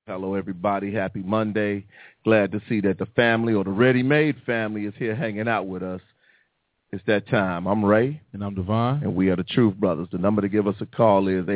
Hello, everybody. Happy Monday. Glad to see that the family, or the ready-made family, is here hanging out with us. It's that time. I'm Ray. And I'm Devon. And we are the Truth Brothers. The number to give us a call is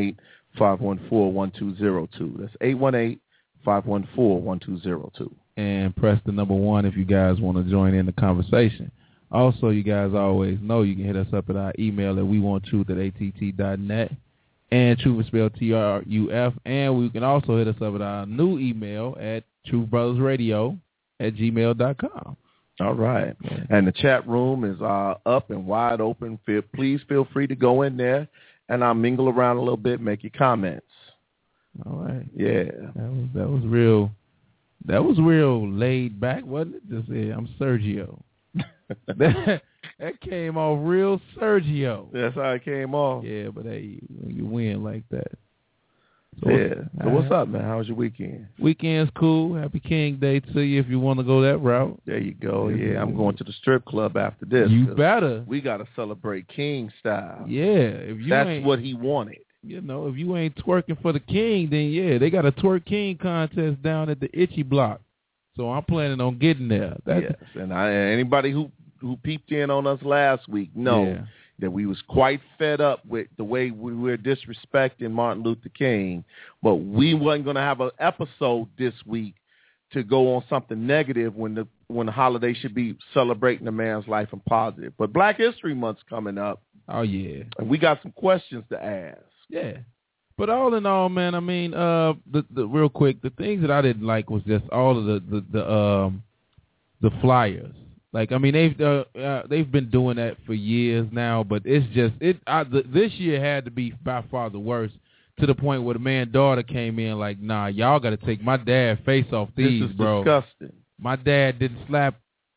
818-514-1202. That's 818-514-1202. And press the number 1 if you guys want to join in the conversation. Also, you guys always know you can hit us up at our email at wewantTruth@att.net. And Truth is spelled TRUF. And we can also hit us up at our new email at truthbrothersradio@gmail.com. All right. And the chat room is up and wide open. Please feel free to go in there and I'll mingle around a little bit, make your comments. All right. Yeah. That was real. That was real laid back, wasn't it? Just I'm Sergio. That came off real Sergio. That's how it came off. Yeah, but hey, when you win like that. So what's up, man? How was your weekend? Weekend's cool. Happy King Day to you if you want to go that route. There you go. Yeah, I'm going to the strip club after this. You better. We got to celebrate King style. Yeah. That's what he wanted. You know, if you ain't twerking for the king, then yeah, they got a twerk king contest down at the Itchy Block. So I'm planning on getting there. Yes, and anybody who peeped in on us last week know that we was quite fed up with the way we were disrespecting Martin Luther King, but we wasn't going to have an episode this week to go on something negative when the holiday should be celebrating a man's life and positive. But Black History Month's coming up. Oh, yeah. And we got some questions to ask. Yeah. But all in all, man, I mean, the real quick, the things that I didn't like was just all of the flyers. Like, I mean, they've been doing that for years now, but it's just this year had to be by far the worst, to the point where the man-daughter came in like, nah, y'all got to take my dad face off these, this is bro. Disgusting. My dad didn't slap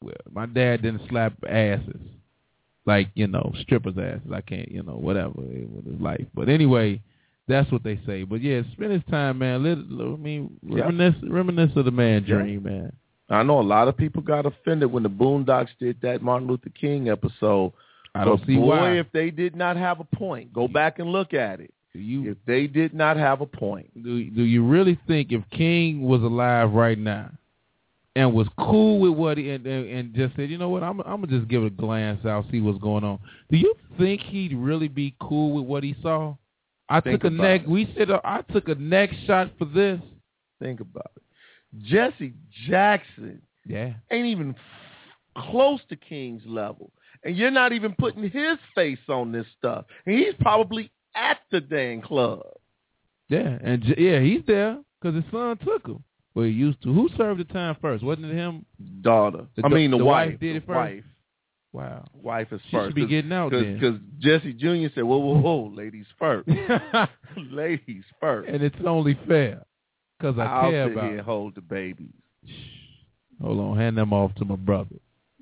asses, like, you know, strippers' asses. I can't, you know, whatever with his life. But anyway, that's what they say. But yeah, spend his time, man. Reminisce of the man dream, man. I know a lot of people got offended when the Boondocks did that Martin Luther King episode. I don't see why. If they did not have a point, go back and look at it. If they did not have a point. Do you really think if King was alive right now and was cool with what he and just said, you know what, I'm gonna just give it a glance out, see what's going on. Do you think he'd really be cool with what he saw? I took a neck shot for this. Think about it. Jesse Jackson ain't even close to King's level. And you're not even putting his face on this stuff. And he's probably at the dang club. Yeah, and he's there because his son took him. Well, he used to. Who served the time first? Wasn't it him? Daughter. The wife did it first? Wife. Wow. Wife is she first. Should be getting out then. Because Jesse Jr. said, whoa, ladies first. Ladies first. And it's only fair. Because I'll care sit about here and hold the babies. Hold on, hand them off to my brother,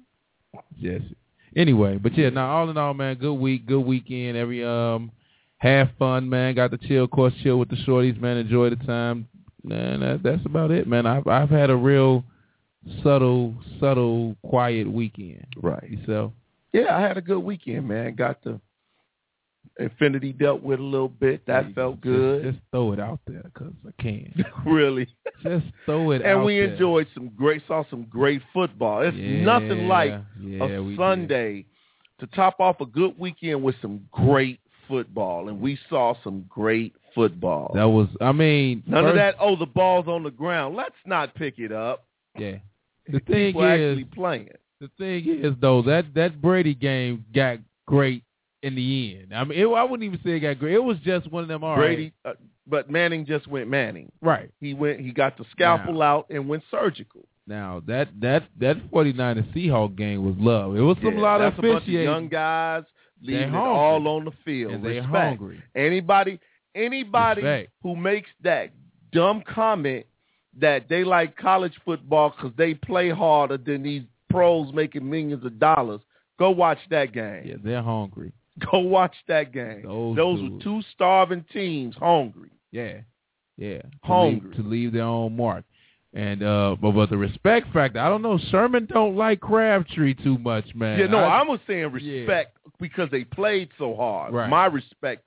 Jesse. Anyway, but yeah, now all in all, man, good week, good weekend. Every have fun, man. Got to chill with the shorties, man. Enjoy the time, man. That's about it, man. I've had a real subtle, quiet weekend. Right. Yourself? Yeah, I had a good weekend, man. Got the Infinity dealt with a little bit. That felt good. Just throw it out there because I can. Really? Just throw it out there. And we enjoyed saw some great football. It's nothing like a Sunday to top off a good weekend with some great football. And we saw some great football. That was, I mean. None of that, the ball's on the ground. Let's not pick it up. Yeah. The thing People actually playing. The thing is, though, that Brady game got great in the end. I mean, I wouldn't even say it got great. It was just one of them. Brady, but Manning just went Manning. Right. He got the scalpel out and went surgical. Now that 49ers Seahawks game was love. It was a lot of officiating. A bunch of young guys leaving it all on the field. And they're hungry. Anybody who makes that dumb comment that they like college football because they play harder than these pros making millions of dollars, go watch that game. Yeah, they're hungry. Go watch that game. Those were two starving teams, hungry. Yeah. Hungry. To leave their own mark. And but the respect factor, I don't know. Sherman don't like Crabtree too much, man. Yeah, no, I was saying respect because they played so hard. Right. My respect to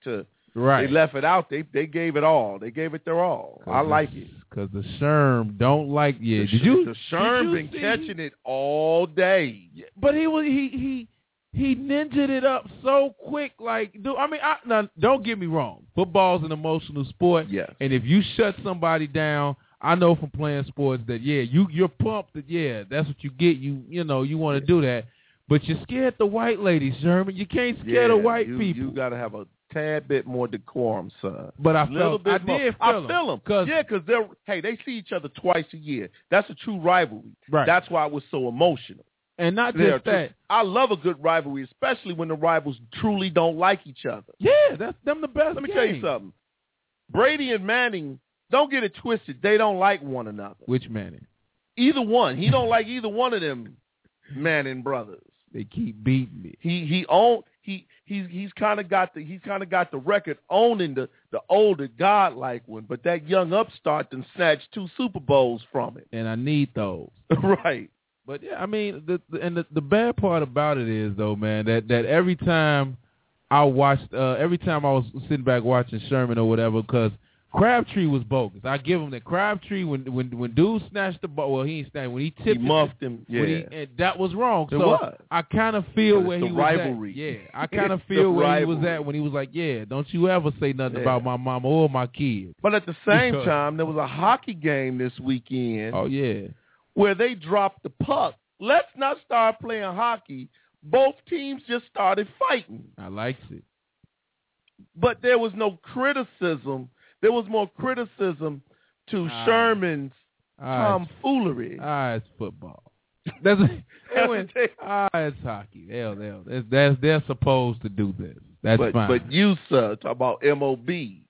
Right. They left it out. They gave it all. They gave it their all. I like it. Because the Sherm don't like The Sherm been catching it all day. But he ninja'd it up so quick. Like, now, don't get me wrong. Football's an emotional sport. Yes. And if you shut somebody down, I know from playing sports that, you're pumped that, that's what you get. You want to do that. But you're scared the white ladies, Sherman. You can't scare the white people. You got to have a tad bit more decorum, son. But I feel them. Yeah, because they see each other twice a year. That's a true rivalry. Right. That's why it was so emotional. And not just that. I love a good rivalry, especially when the rivals truly don't like each other. Yeah, that's them the best. Let me tell you something. Brady and Manning, don't get it twisted. They don't like one another. Which Manning? Either one. He don't like either one of them Manning brothers. They keep beating me. He's kind of got the record owning the older godlike one, but that young upstart done snatched 2 Super Bowls from it. And I need those. Right. But yeah, I mean, the bad part about it is though, man, that every time I was sitting back watching Sherman or whatever, because Crabtree was bogus. I give him that. Crabtree, when dude snatched the ball, well, he ain't snatched. When he tipped, he muffed him. Yeah, and that was wrong. It so was. I kind of feel where he was rivalry. at. Yeah, I kind of feel where he was at when he was like, don't you ever say nothing about my mama or my kids. But at the same time, there was a hockey game this weekend. Oh yeah, where they dropped the puck. Let's not start playing hockey. Both teams just started fighting. I likes it. But there was no criticism. There was more criticism to Sherman's tomfoolery. It's football. It's hockey. They're supposed to do this. That's fine. But you, sir, talk about MOB.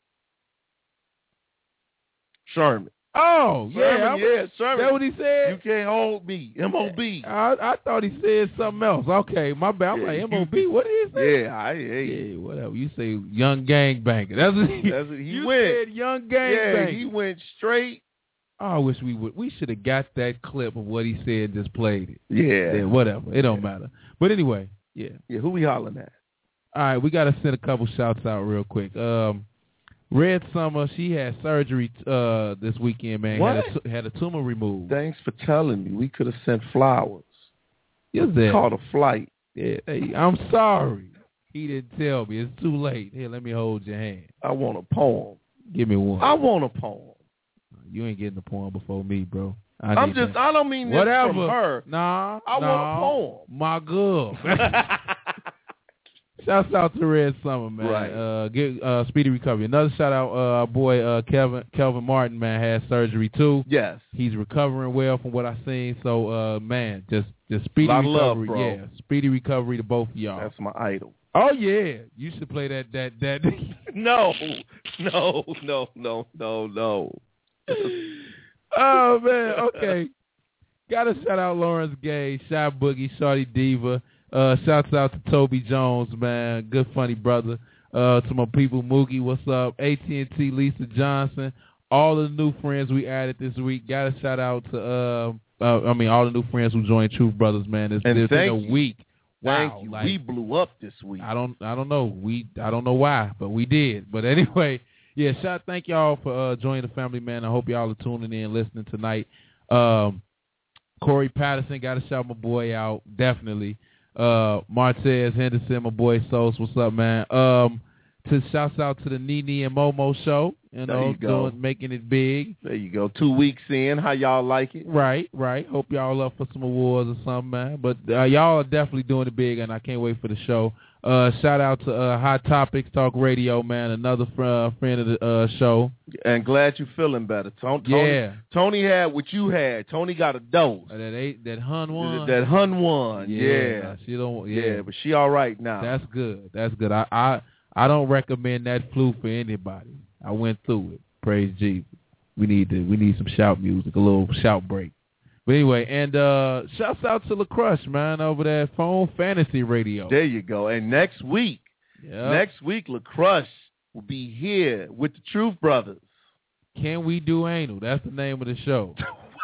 Sherman. Oh, Sherman. That's what he said? You can't hold me. MOB. I thought he said something else. Okay, my bad. I'm like, MOB? What did he say? Yeah, whatever. You say young gangbanger. That's what he said, young gangbanger. Yeah, he went straight. Oh, I wish we should have got that clip of what he said and just played it. Yeah. Whatever. It don't matter. But anyway, yeah. Yeah, who we hollering at? All right, we got to send a couple shouts out real quick. Red Summer, she had surgery this weekend, man. What? Had a tumor removed. Thanks for telling me. We could have sent flowers. Caught a flight. Yeah, hey, I'm sorry. He didn't tell me. It's too late. Here, let me hold your hand. I want a poem. Give me one. I want a poem. You ain't getting a poem before me, bro. I don't mean this from her. Nah. I want a poem. My girl. Shouts out to Red Summer, man. Right. Get speedy recovery. Another shout out, our boy Kelvin Martin, man, had surgery too. Yes. He's recovering well from what I've seen. So, man, just speedy recovery. Love, bro. Yeah, speedy recovery to both of y'all. That's my idol. Oh yeah, you should play that. No. Oh man, okay. Gotta shout out Lawrence Gay, Shy Boogie, Shawty Diva. Shouts out to Toby Jones, man. Good funny brother. To my people, Moogie, what's up? AT&T, Lisa Johnson. All the new friends we added this week. Got a shout out to, all the new friends who joined Truth Brothers, man. It's been a week. Wow. Thank you. We blew up this week. I don't know. I don't know why, but we did. But anyway, yeah, thank y'all for joining the family, man. I hope y'all are tuning in, listening tonight. Corey Patterson, got to shout my boy out, definitely. Martez Henderson, my boy Sos, what's up, man? Shouts out to the Nene and Momo show, making it big. There you go. 2 weeks in, how y'all like it? Right. Hope y'all up for some awards or something, man. But y'all are definitely doing it big, and I can't wait for the show. Shout out to Hot Topics Talk Radio, man, another friend of the show. And glad you're feeling better. Tony had what you had. Tony got a dose. That Hun one. That Hun one. Yeah. She don't. Yeah, but she all right now. That's good. I don't recommend that flu for anybody. I went through it. Praise Jesus. We need some shout music, a little shout break. But anyway, and shouts out to LaCrush, man, over there at Phone Fantasy Radio. There you go. And next week, LaCrush will be here with the Truth Brothers. Can We Do Anal? That's the name of the show.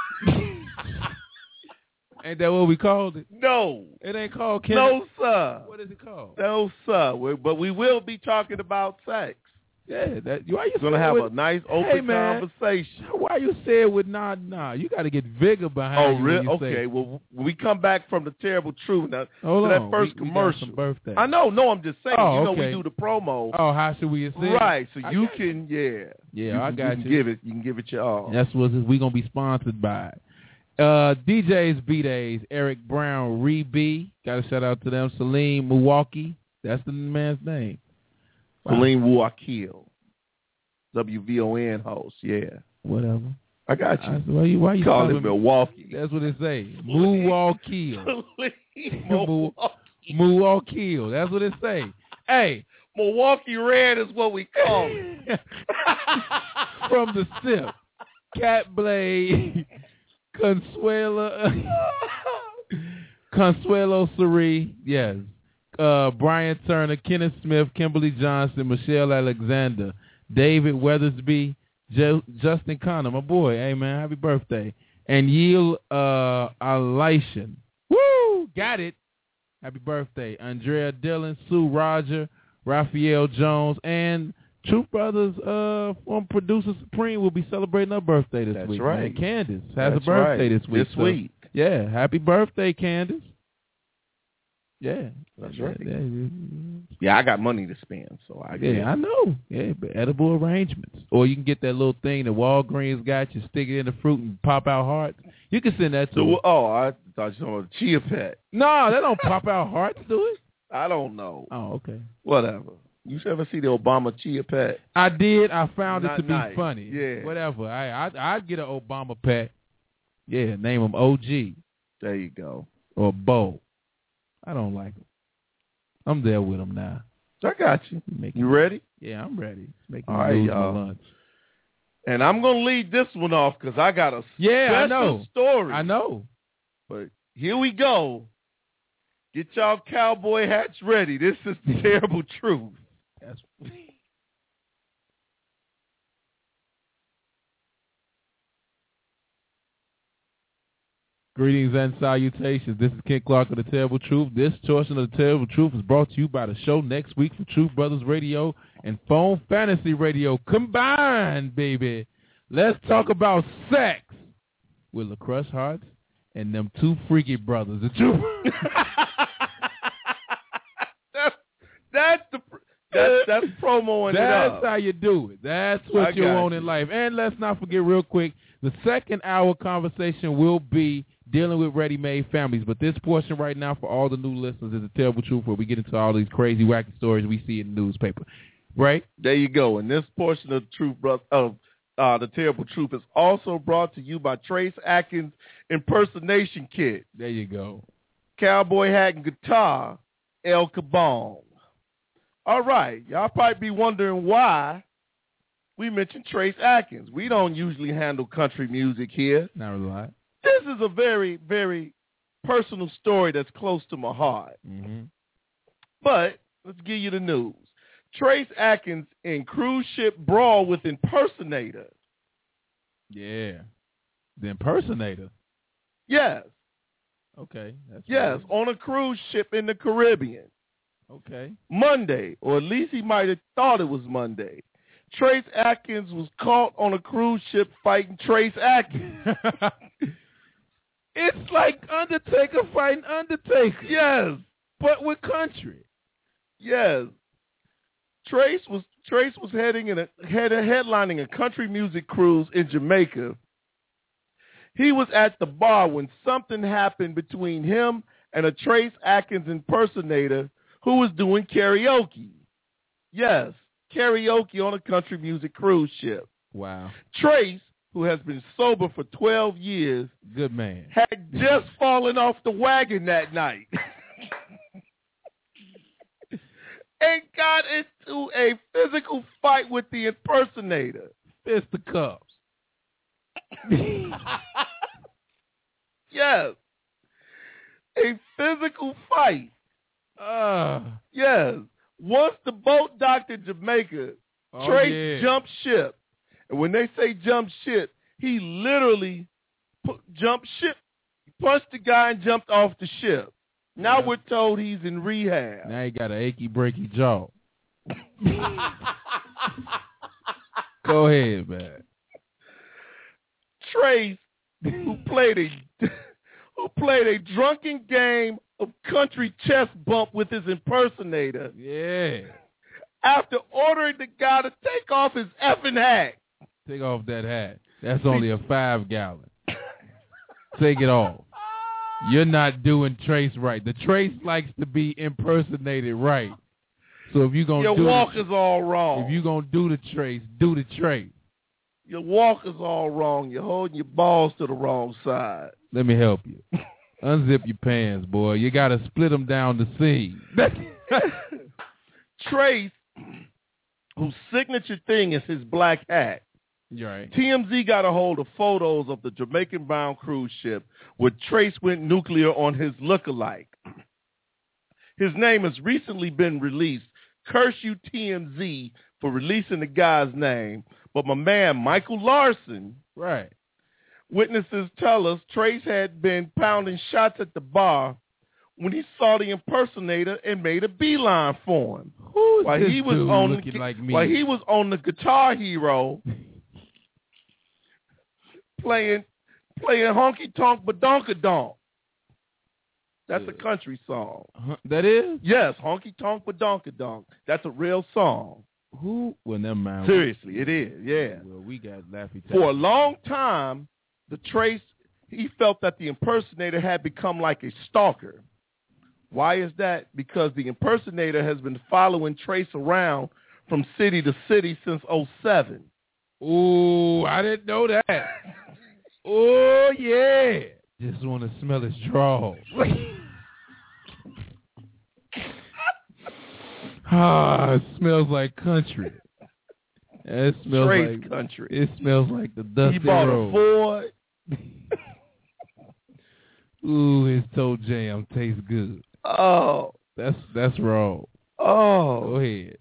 Ain't that what we called it? No. It ain't called No, sir. What is it called? No, sir. But we will be talking about sex. Yeah, why you gonna have a nice open conversation. Why you say it with nah? You got to get vigor behind you. Really? When you okay. Say, well, when we come back from the Terrible Truth now, hold that on. first we commercial. Got some birthday. I know. No, I'm just saying. Oh, you know, okay. we do the promo. Oh, how should we say right? So I you can, I got you. You can give it your all. That's what we gonna be sponsored by. DJs B-Days, Eric Brown, Ree got a shout out to them. Salim Milwaukee, that's the man's name. Salim Milwaukee, WVON host, yeah. Whatever. I got you. Why you call it Milwaukee? That's what it say. Milwaukee. Milwaukee. That's what it say. Hey, Milwaukee Red is what we call it. From the SIP, Cat Blade. Consuelo Suri, yes. Brian Turner, Kenneth Smith, Kimberly Johnson, Michelle Alexander, David Weathersby, Justin Connor, my boy. Hey, man, happy birthday. And Yil Elishan. Woo! Got it. Happy birthday. Andrea Dillon, Sue Roger, Raphael Jones, and Truth Brothers from Producer Supreme will be celebrating her birthday this week. That's right. Man. Candace has a birthday this week. This week. Yeah, happy birthday, Candace. Yeah. That's right. Yeah, I got money to spend, so I guess. Yeah, I know. Yeah, but edible arrangements. Or you can get that little thing that Walgreens got, you stick it in the fruit and pop out hearts. You can send that to her. Oh, I thought you were talking about Chia Pet. No, they don't pop out hearts, do it? I don't know. Oh, okay. Whatever. You ever see the Obama Chia Pet? I did. I found it to be nice. funny. Yeah. Whatever. I'd get an Obama pet. Yeah, name him OG. There you go. Or Bo. I don't like him. I'm there with him now. I got you. You ready? Yeah, I'm ready. Making all right, y'all. Lunch. And I'm going to lead this one off because I got a special story. I know. But here we go. Get y'all cowboy hats ready. This is the Terrible Truth. That's Greetings and salutations. This is Ken Clark of The Terrible Truth. This portion of The Terrible Truth is brought to you by the show next week from Truth Brothers Radio and Phone Fantasy Radio combined, baby. Let's talk about sex with LaCrush Hearts and them two freaky brothers. The truth. That's promoing it up. That's how you do it. That's what you want in life. And let's not forget real quick, the second hour conversation will be dealing with ready-made families. But this portion right now for all the new listeners is The Terrible Truth, where we get into all these crazy, wacky stories we see in the newspaper. Right? There you go. And this portion of The Terrible Truth is also brought to you by Trace Atkins Impersonation Kit. There you go. Cowboy hat and guitar, El Cabong. All right. Y'all probably be wondering why we mentioned Trace Atkins. We don't usually handle country music here. Not a lot. This is a very, very personal story that's close to my heart. Mm-hmm. But let's give you the news. Trace Atkins in cruise ship brawl with impersonator. Yeah. The impersonator? Yes. Okay. Yes, on a cruise ship in the Caribbean. Okay. Monday, or at least he might have thought it was Monday. Trace Atkins was caught on a cruise ship fighting Trace Atkins. It's like Undertaker fighting Undertaker. Yes. But with country. Yes. Trace was headlining a country music cruise in Jamaica. He was at the bar when something happened between him and a Trace Atkins impersonator who was doing karaoke. Yes, karaoke on a country music cruise ship. Wow. Trace, who has been sober for 12 years, good man, had just fallen off the wagon that night and got into a physical fight with the impersonator. Fisticuffs. Yes. A physical fight. Yes. Once the boat docked in Jamaica, Trace jumped ship. And when they say jump ship, he literally jumped ship, punched the guy and jumped off the ship. Now we're told he's in rehab. Now he got an achy, breaky jaw. Go ahead, man. Trace, who played a drunken game of country chess bump with his impersonator. Yeah. After ordering the guy to take off his effing hat. Take off that hat. That's only a 5-gallon. Take it off. You're not doing Trace right. The Trace likes to be impersonated right. So if you're gonna your walk is all wrong. If you're gonna do the Trace, do the Trace. Your walk is all wrong. You're holding your balls to the wrong side. Let me help you. Unzip your pants, boy. You gotta split them down the seam. Trace, whose signature thing is his black hat. You're right. TMZ got a hold of photos of the Jamaican-bound cruise ship where Trace went nuclear on his lookalike. His name has recently been released. Curse you, TMZ, for releasing the guy's name. But my man, Michael Larson, right. Witnesses tell us Trace had been pounding shots at the bar when he saw the impersonator and made a beeline for him. Who is while this he was dude on looking like me? While he was on the Guitar Hero playing Honky Tonk Badonka Donk. That's a country song. That is? Yes, Honky Tonk Badonka Donk. That's a real song. Who? Well, never mind. Seriously, it is, yeah. Well, we got Laffy Taffy. For a long time, the Trace, he felt that the impersonator had become like a stalker. Why is that? Because the impersonator has been following Trace around from city to city since 2007. Ooh, I didn't know that. Oh, yeah. Just want to smell his drawers. It smells like country. It smells Trace like country. It smells like the dusty He bought road. a Ford. Ooh, his toe jam tastes good. Oh, that's wrong. Oh, Go ahead.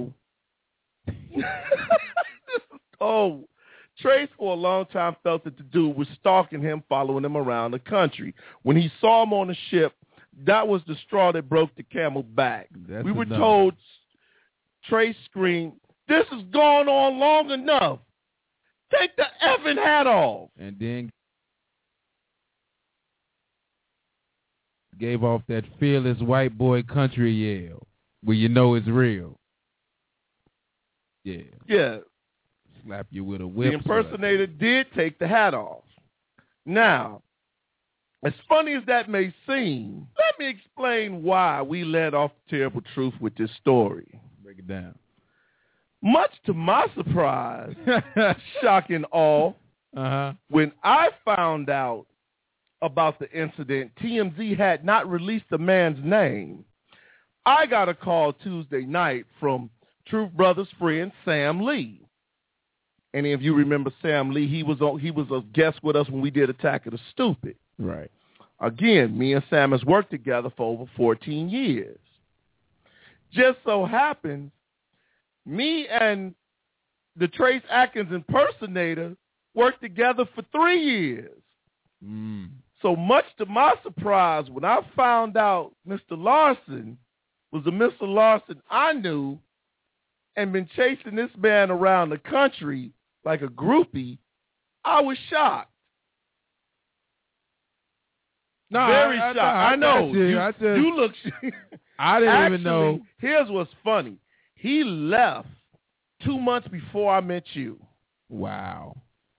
So, Trace for a long time felt that the dude was stalking him, following him around the country. When he saw him on the ship, that was the straw that broke the camel back. We were told, Trace screamed, "This has gone on long enough. Take the effing hat off." And then gave off that fearless white boy country yell where you know it's real. Yeah. Yeah. Slap you with a whip. The impersonator did take the hat off. Now, as funny as that may seem, let me explain why we let off the terrible truth with this story. Break it down. Much to my surprise, shock and awe, when I found out about the incident, TMZ had not released the man's name. I got a call Tuesday night from Truth Brothers friend Sam Lee. Any of you remember Sam Lee? He was a guest with us when we did Attack of the Stupid. Right. Again, me and Sam has worked together for over 14 years. Just so happens, me and the Trace Atkins impersonator worked together for 3 years. So much to my surprise, when I found out Mr. Larson was the Mr. Larson I knew and been chasing this man around the country like a groupie, I was shocked. No, Very shocked. I know. You look. I didn't even know. Here's what's funny. He left 2 months before I met you. Wow.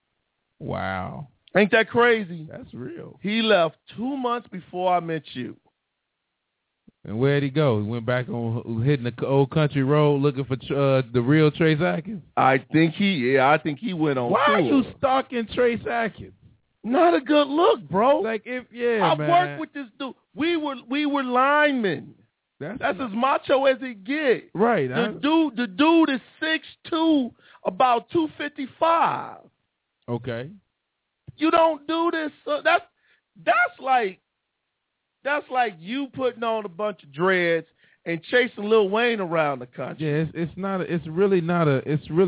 Ain't that crazy? That's real. He left 2 months before I met you. And where'd he go? He went back on hitting the old country road looking for the real Trace Atkins? I think he went on Why tour. are you stalking Trace Atkins? Not a good look, bro. Like I've man. worked with this dude. We were linemen. That's as macho as it gets. Right. The dude is 6'2", about 255. Okay. You don't do this. That's like you putting on a bunch of dreads and chasing Lil Wayne around the country. Yeah, it's really not a.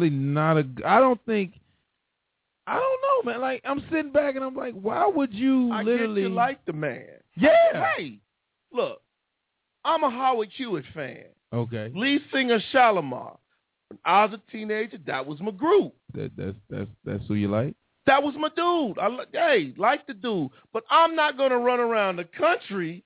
I don't know, man. Like, I'm sitting back and I'm like, why would you I literally get you like the man? Yeah. Hey, look, I'm a Howard Hewitt fan. Okay. Lead singer Shalimar. When I was a teenager, that was my group. That's who you like? That was my dude. Like the dude. But I'm not going to run around the country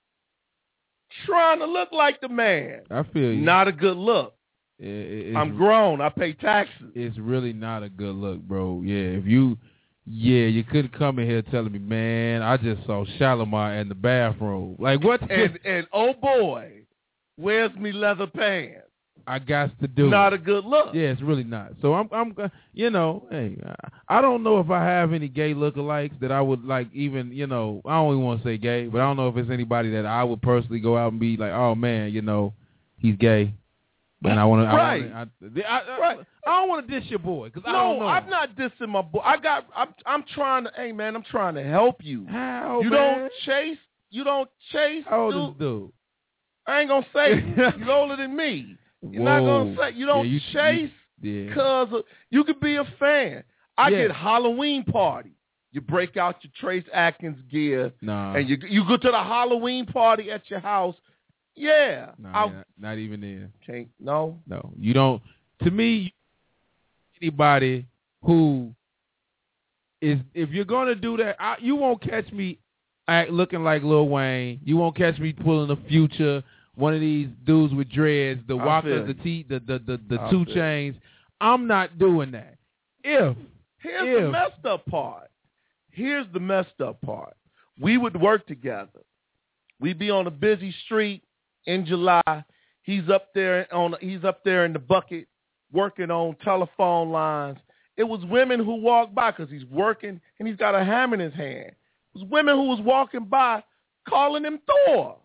trying to look like the man. I feel you. Not a good look. I'm grown. I pay taxes. It's really not a good look, bro. Yeah, you couldn't come in here telling me, man, I just saw Shalimar in the bathroom. Like, what? And oh, boy, where's me leather pants? I got to do not a good look. Yeah, it's really not. So I'm hey, I don't know if I have any gay lookalikes that I would like even, I don't even want to say gay, but I don't know if it's anybody that I would personally go out and be like, oh, man, he's gay. And I want to, right. I don't want to diss your boy because I don't know. I'm not dissing my boy. I'm trying to. Hey man, I'm trying to help you. How? You man? You don't chase. How old is dude? I ain't gonna say you're older than me. You're not gonna say you don't chase because you could be a fan. I get Halloween party. You break out your Trace Atkins gear, and you go to the Halloween party at your house. Yeah. Not even there. Can't, no, you don't. To me, anybody who is, if you're going to do that, you won't catch me looking like Lil Wayne. You won't catch me pulling a Future, one of these dudes with dreads, the Walker, the 2 Chainz. I'm not doing that. Here's the messed up part. Here's the messed up part. We would work together. We'd be on a busy street. In July, he's up there in the bucket working on telephone lines. It was women who walked by because he's working and he's got a hammer in his hand. It was women who was walking by calling him Thor.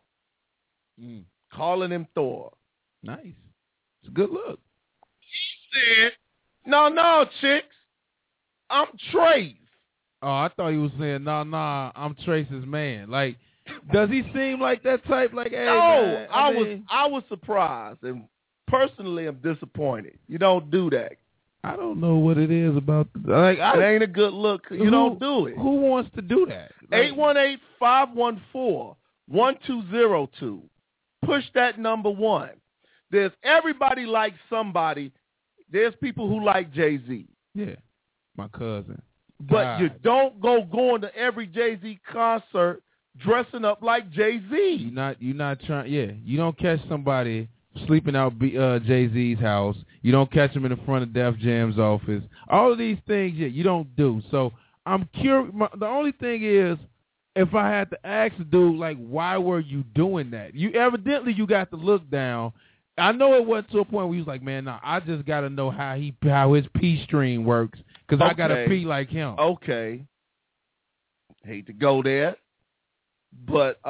Calling him Thor. Nice. It's a good look. He said, no, chicks, I'm Trace. Oh, I thought he was saying, no, I'm Trace's man. Like, does he seem like that type? Like, hey, no, man, I was surprised, and personally, I'm disappointed. You don't do that. I don't know what it is about. It ain't a good look. You don't do it. Who wants to do that? 818-514-1202. Push that number 1. There's everybody likes somebody. There's people who like Jay-Z. Yeah, my cousin. But you don't going to every Jay-Z concert dressing up like Jay-Z. You're not trying. Yeah, you don't catch somebody sleeping out Jay-Z's house. You don't catch him in the front of Def Jam's office. All of these things, you don't do. So I'm curious. The only thing is, if I had to ask the dude, like, why were you doing that? You got to look down. I know it wasn't to a point where he was like, man, I just got to know how his pee stream works because I got to pee like him. Okay. Hate to go there. But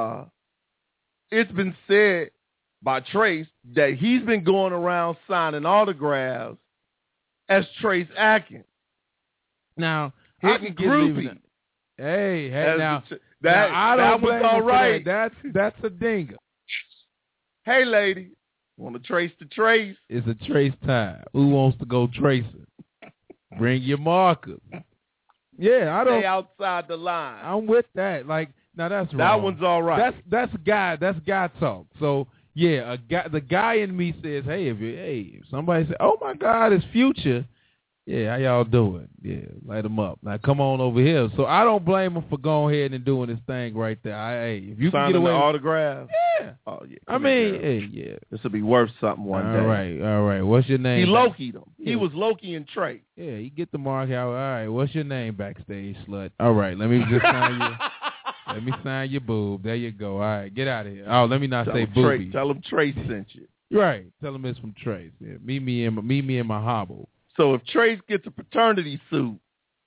it's been said by Trace that he's been going around signing autographs as Trace Atkins. Now, I can groupie. Hey, now that was all right. That's a dinger. Hey, lady, want to trace the Trace? It's a Trace time. Who wants to go tracing? Bring your markers. Yeah, I don't. Stay outside the line. I'm with that. Like. Now that's wrong. That one's all right. That's guy talk. So yeah, the guy in me says, hey, if somebody say, oh my God, it's Future, yeah, how y'all doing? Yeah, light him up. Now come on over here. So I don't blame him for going ahead and doing his thing right there. If you can get away with autograph, yeah. Oh yeah. I mean, yeah. This will be worth something one day. All right. What's your name? He Loki'd him. Yeah. He was Loki and Trey. Yeah, you get the mark out. All right. What's your name backstage, slut? All right. Let me just sign you. Let me sign your boob. There you go. All right, get out of here. Oh, let me not say booby. Tell him Trace sent you. Right. Tell him it's from Trace. Yeah. Meet me in my hobble. So if Trace gets a paternity suit,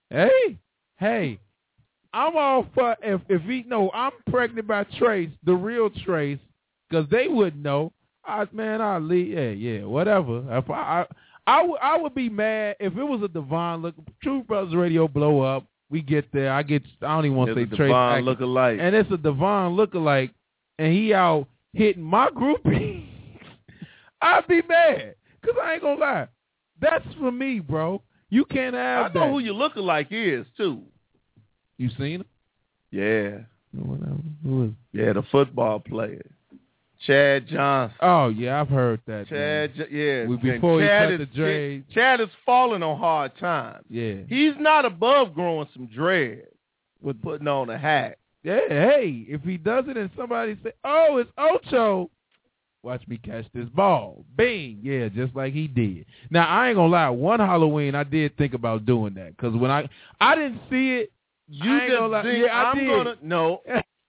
hey, I'm all for if he know I'm pregnant by Trace, the real Trace, because they wouldn't know. I'll leave. Yeah, whatever. If I would be mad if it was a Devon look. True Brothers Radio blow up. We get there. I don't even want to say Trace. Devon look-alike. And it's a Devon look-alike, and he out hitting my groupie. I'd be mad, because I ain't going to lie. That's for me, bro. You can't have that. I know who your look-alike is, too. You seen him? Yeah. Whatever. Who is? Yeah, the football player. Chad Johnson. Oh, yeah, I've heard that. Chad, yeah. Before Chad he cut the dreads. Chad is falling on hard times. Yeah. He's not above growing some dreads with putting on a hat. Yeah, hey, if he does it and somebody say, oh, it's Ocho, watch me catch this ball. Bing. Yeah, just like he did. Now, I ain't going to lie. One Halloween, I did think about doing that because when I didn't see it. You just think, yeah, I'm going to, no.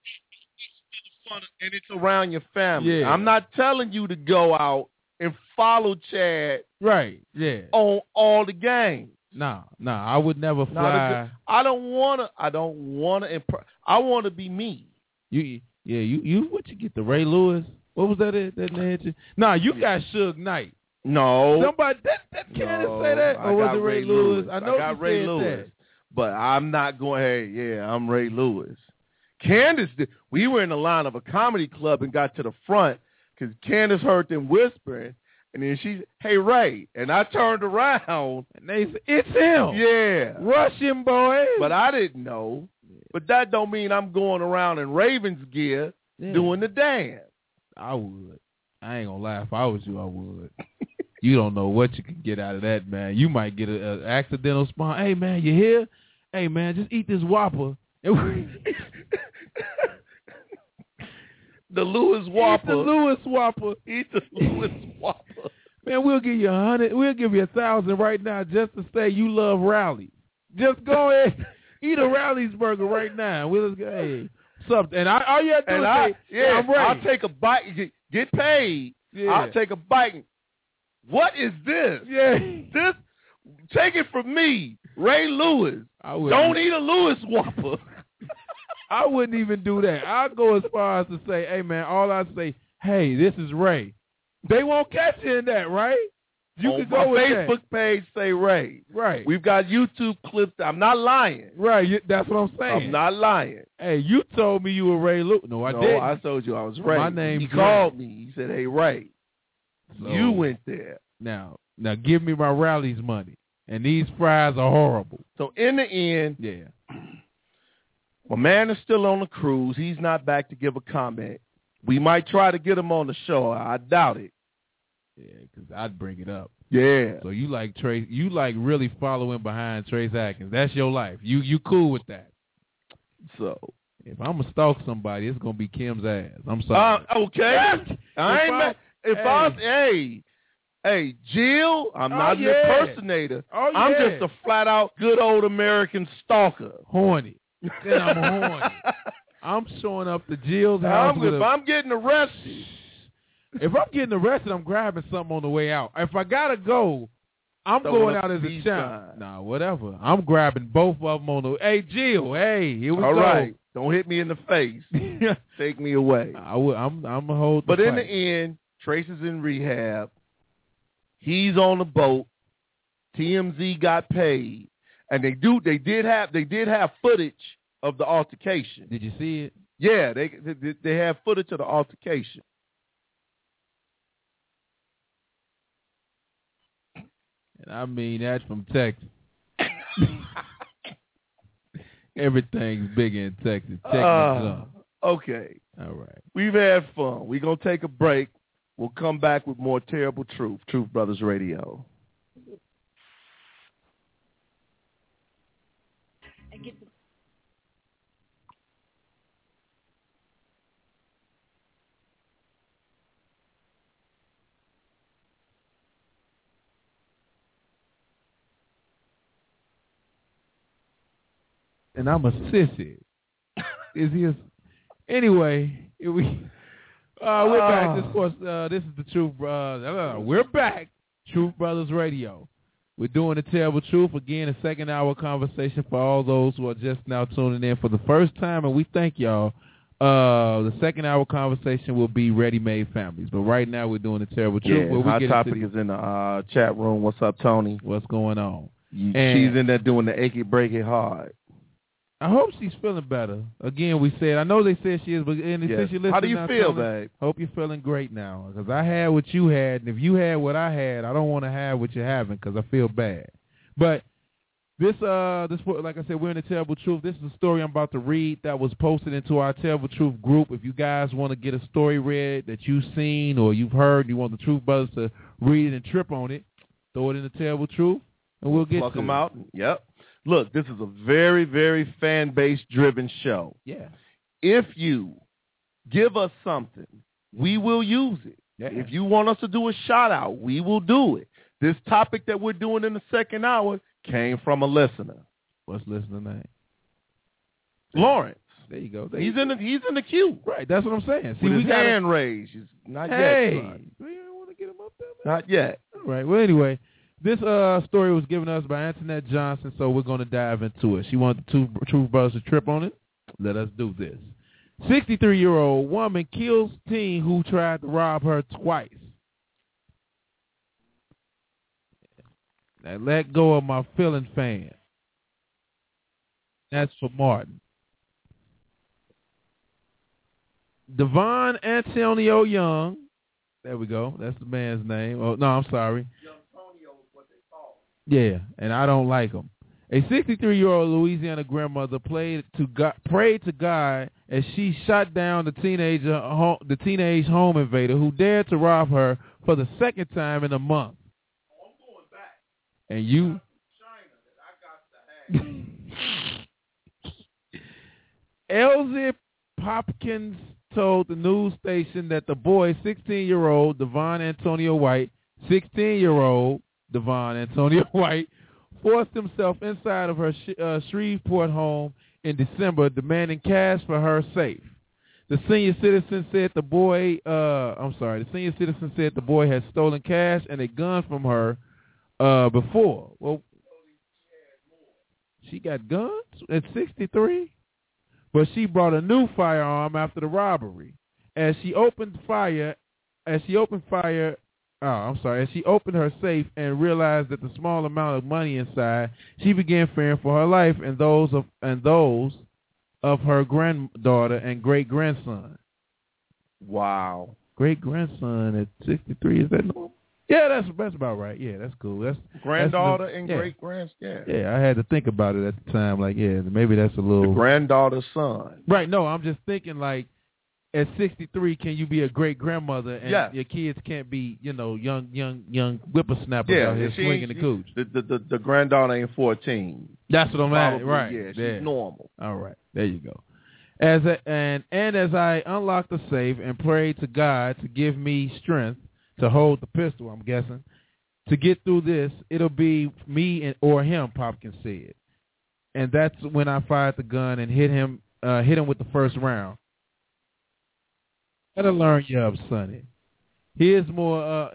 And it's around your family. Yeah. I'm not telling you to go out and follow Chad right, yeah, on all the games. Nah, I would never fly. I don't want to. I want to be me. You what you get, the Ray Lewis? What was that name? Nah, you got Suge Knight. No. Somebody, that Candace say that? Or was it Ray Lewis? I know got Ray Lewis. That. But I'm not going, hey, yeah, I'm Ray Lewis. Candace, we were in the line of a comedy club and got to the front because Candace heard them whispering. And then she said, hey, Ray. And I turned around. And they said, it's him. Yeah. Russian boy. But I didn't know. But that don't mean I'm going around in Ravens gear doing the dance. I would. I ain't going to lie. If I was you, I would. You don't know what you can get out of that, man. You might get an accidental spawn. Hey, man, you here? Hey, man, just eat this Whopper. The Lewis Whopper. Eat the Lewis Whopper. Eat the Lewis Whopper. Man, we'll give you 100. We'll give you 1,000 right now just to say you love Rallies. Just go ahead, eat a Rallies burger right now. We'll just go, hey, something. And all you have to do is say, I'm ready. I'll take a bite. Get paid. Yeah. I'll take a bite. What is this? Yeah. This, take it from me, Ray Lewis. Don't eat a Lewis Whopper. I wouldn't even do that. I'll go as far as to say, hey, man, all I say, hey, this is Ray. They won't catch you in that, right? You on can go my with Facebook page, say Ray. Right. We've got YouTube clips. I'm not lying. Right. That's what I'm saying. I'm not lying. Hey, you told me you were Ray Lewis. No, I didn't. I told you I was Ray. My name's He called me. He said, hey, Ray. So, you went there. Now give me my Rallies money. And these fries are horrible. So in the end, my man is still on the cruise. He's not back to give a comment. We might try to get him on the show. I doubt it. Yeah, because I'd bring it up. Yeah. So you like really following behind Trace Atkins. That's your life. You cool with that. So if I'm going to stalk somebody, it's going to be Kim's ass. I'm sorry. Okay. Hey, Jill, I'm not an impersonator. I'm just a flat-out good old American stalker. Horny. Then I'm horny. I'm showing up to Jill's house. If I'm getting arrested. If I'm getting arrested, I'm grabbing something on the way out. If I got to go, I'm going out as a champ. Nah, whatever. I'm grabbing both of them on the way. Hey, Jill, hey, here we go. All right. Don't hit me in the face. Take me away. I'm going to hold the But in the end, Trace is in rehab. He's on the boat. TMZ got paid, and they did have footage of the altercation. Did you see it? Yeah, they have footage of the altercation. And I mean that from Texas. Everything's bigger in Texas. Okay. All right. We've had fun. We're gonna take a break. We'll come back with more Terrible Truth, Truth Brothers Radio. And I'm a sissy. Anyway, we're back. This is the Truth. We're back. Truth Brothers Radio. We're doing the Terrible Truth again. A second hour conversation for all those who are just now tuning in for the first time, and we thank y'all. The second hour conversation will be ready-made families, but right now we're doing the Terrible Truth. Yeah, our topic is in the chat room. What's up, Tony? What's going on? She's in there doing the achy break it hard. I hope she's feeling better. Again, we said, I know they said she is, but since you're listening, how do you feel, babe? Hope you're feeling great now, because I had what you had, and if you had what I had, I don't want to have what you're having because I feel bad. But This, like I said, we're in the Terrible Truth. This is a story I'm about to read that was posted into our Terrible Truth group. If you guys want to get a story read that you've seen or you've heard, you want the Truth Brothers to read it and trip on it, throw it in the Terrible Truth, and we'll get Pluck to them it. out. Yep. Look, this is a very, very fan-base driven show. Yeah. If you give us something, we will use it. Yeah. If you want us to do a shout-out, we will do it. This topic that we're doing in the second hour came from a listener. What's listener name? Lawrence. There you go. He's in the queue. Right, that's what I'm saying. See, with we his got hand raised. He's not hey, yet. Son. We don't want to get him up there, man. Not yet. All right. Well, anyway, this story was given us by Antoinette Johnson, so we're going to dive into it. She wanted the Truth Brothers to trip on it. Let us do this. 63-year-old woman kills teen who tried to rob her twice. Now, let go of my feeling fan. That's for Martin. Devon Antonio Young. There we go. That's the man's name. Oh, no, I'm sorry. Young Antonio is what they call him. Yeah, and I don't like him. A 63-year-old Louisiana grandmother prayed to God as she shot down the teenage home invader who dared to rob her for the second time in a month. I'm going back. And you, China that I got to have. Elsie Popkins told the news station that the boy, 16-year-old Devon Antonio White, forced himself inside of her Shreveport home in December, demanding cash for her safe. The senior citizen said the boy had stolen cash and a gun from her before. Well, she got guns at 63, but she brought a new firearm after the robbery. As she opened her safe and realized that the small amount of money inside, she began fearing for her life and those of her granddaughter and great-grandson. Wow. Great-grandson at 63, is that normal? Yeah, that's about right. Yeah, that's cool. That's granddaughter and great-grandson. Yeah, I had to think about it at the time. Like, yeah, maybe that's a little... The granddaughter's son. Right, no, I'm just thinking, like, at 63, can you be a great-grandmother and your kids can't be, young whippersnappers out here swinging the cooch? The granddaughter ain't 14. That's what I'm at, right. Yeah, she's normal. All right, there you go. As I unlocked the safe and prayed to God to give me strength to hold the pistol, I'm guessing, to get through this, it'll be me or him, Popkins said. And that's when I fired the gun and hit him with the first round. Gotta learn you up, Sonny. Here's more.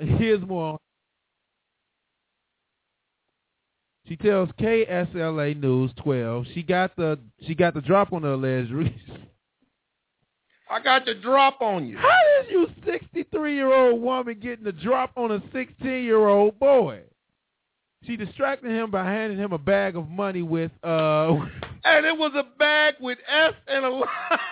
She tells KSLA News 12 she got the drop on the alleged. I got the drop on you. How is you 63-year-old woman getting the drop on a 16-year-old boy? She distracted him by handing him a bag of money with and it was a bag with S and a line.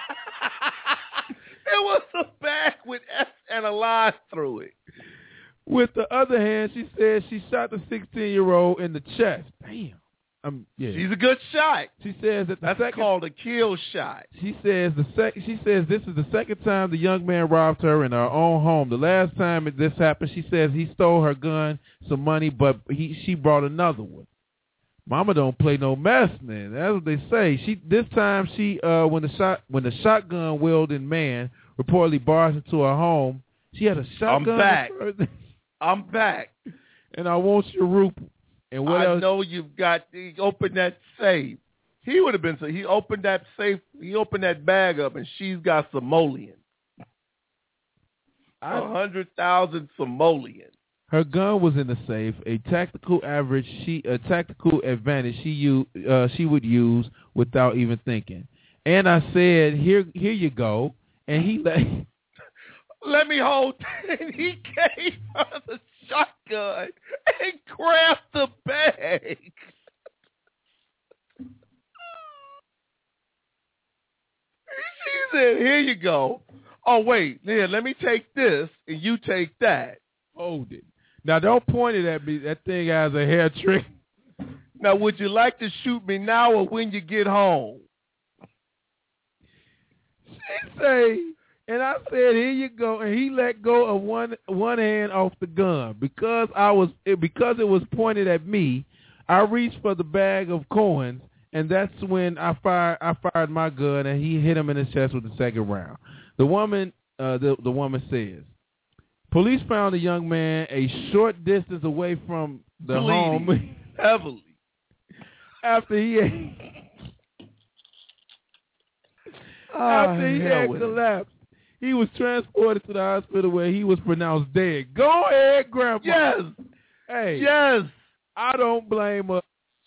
It was a bag with S and a line through it. With the other hand, she said she shot the 16-year-old in the chest. Damn. Yeah. She's a good shot. She says that that's called a kill shot. She says this is the second time the young man robbed her in her own home. The last time this happened, she says he stole her gun, some money, but she brought another one. Mama don't play no mess, man. That's what they say. This time when the shotgun wielding man reportedly barged into her home, she had a shotgun. I'm back. And I want your ruple. And what else? I know you've got. He opened that safe. He would have been so. He opened that safe. He opened that bag up, and she's got simoleons. 100,000 simoleons. Her gun was in the safe. A tactical advantage she would use without even thinking. And I said, "Here you go." And he let me hold. And he gave her the shotgun and grabbed the bag. She said, "Here you go. Oh wait, here, let me take this, and you take that. Hold it. Now don't point it at me. That thing has a hair trick. Now, would you like to shoot me now or when you get home? She say, and I said, here you go. And he let go of one hand off the gun. Because it was pointed at me, I reached for the bag of coins, and that's when I fired my gun, and he hit him in his chest with the second round. The woman says, police found the young man a short distance away from the home heavily after he had collapsed. He was transported to the hospital where he was pronounced dead. Go ahead, Grandpa. Yes. Hey. Yes. I don't blame her.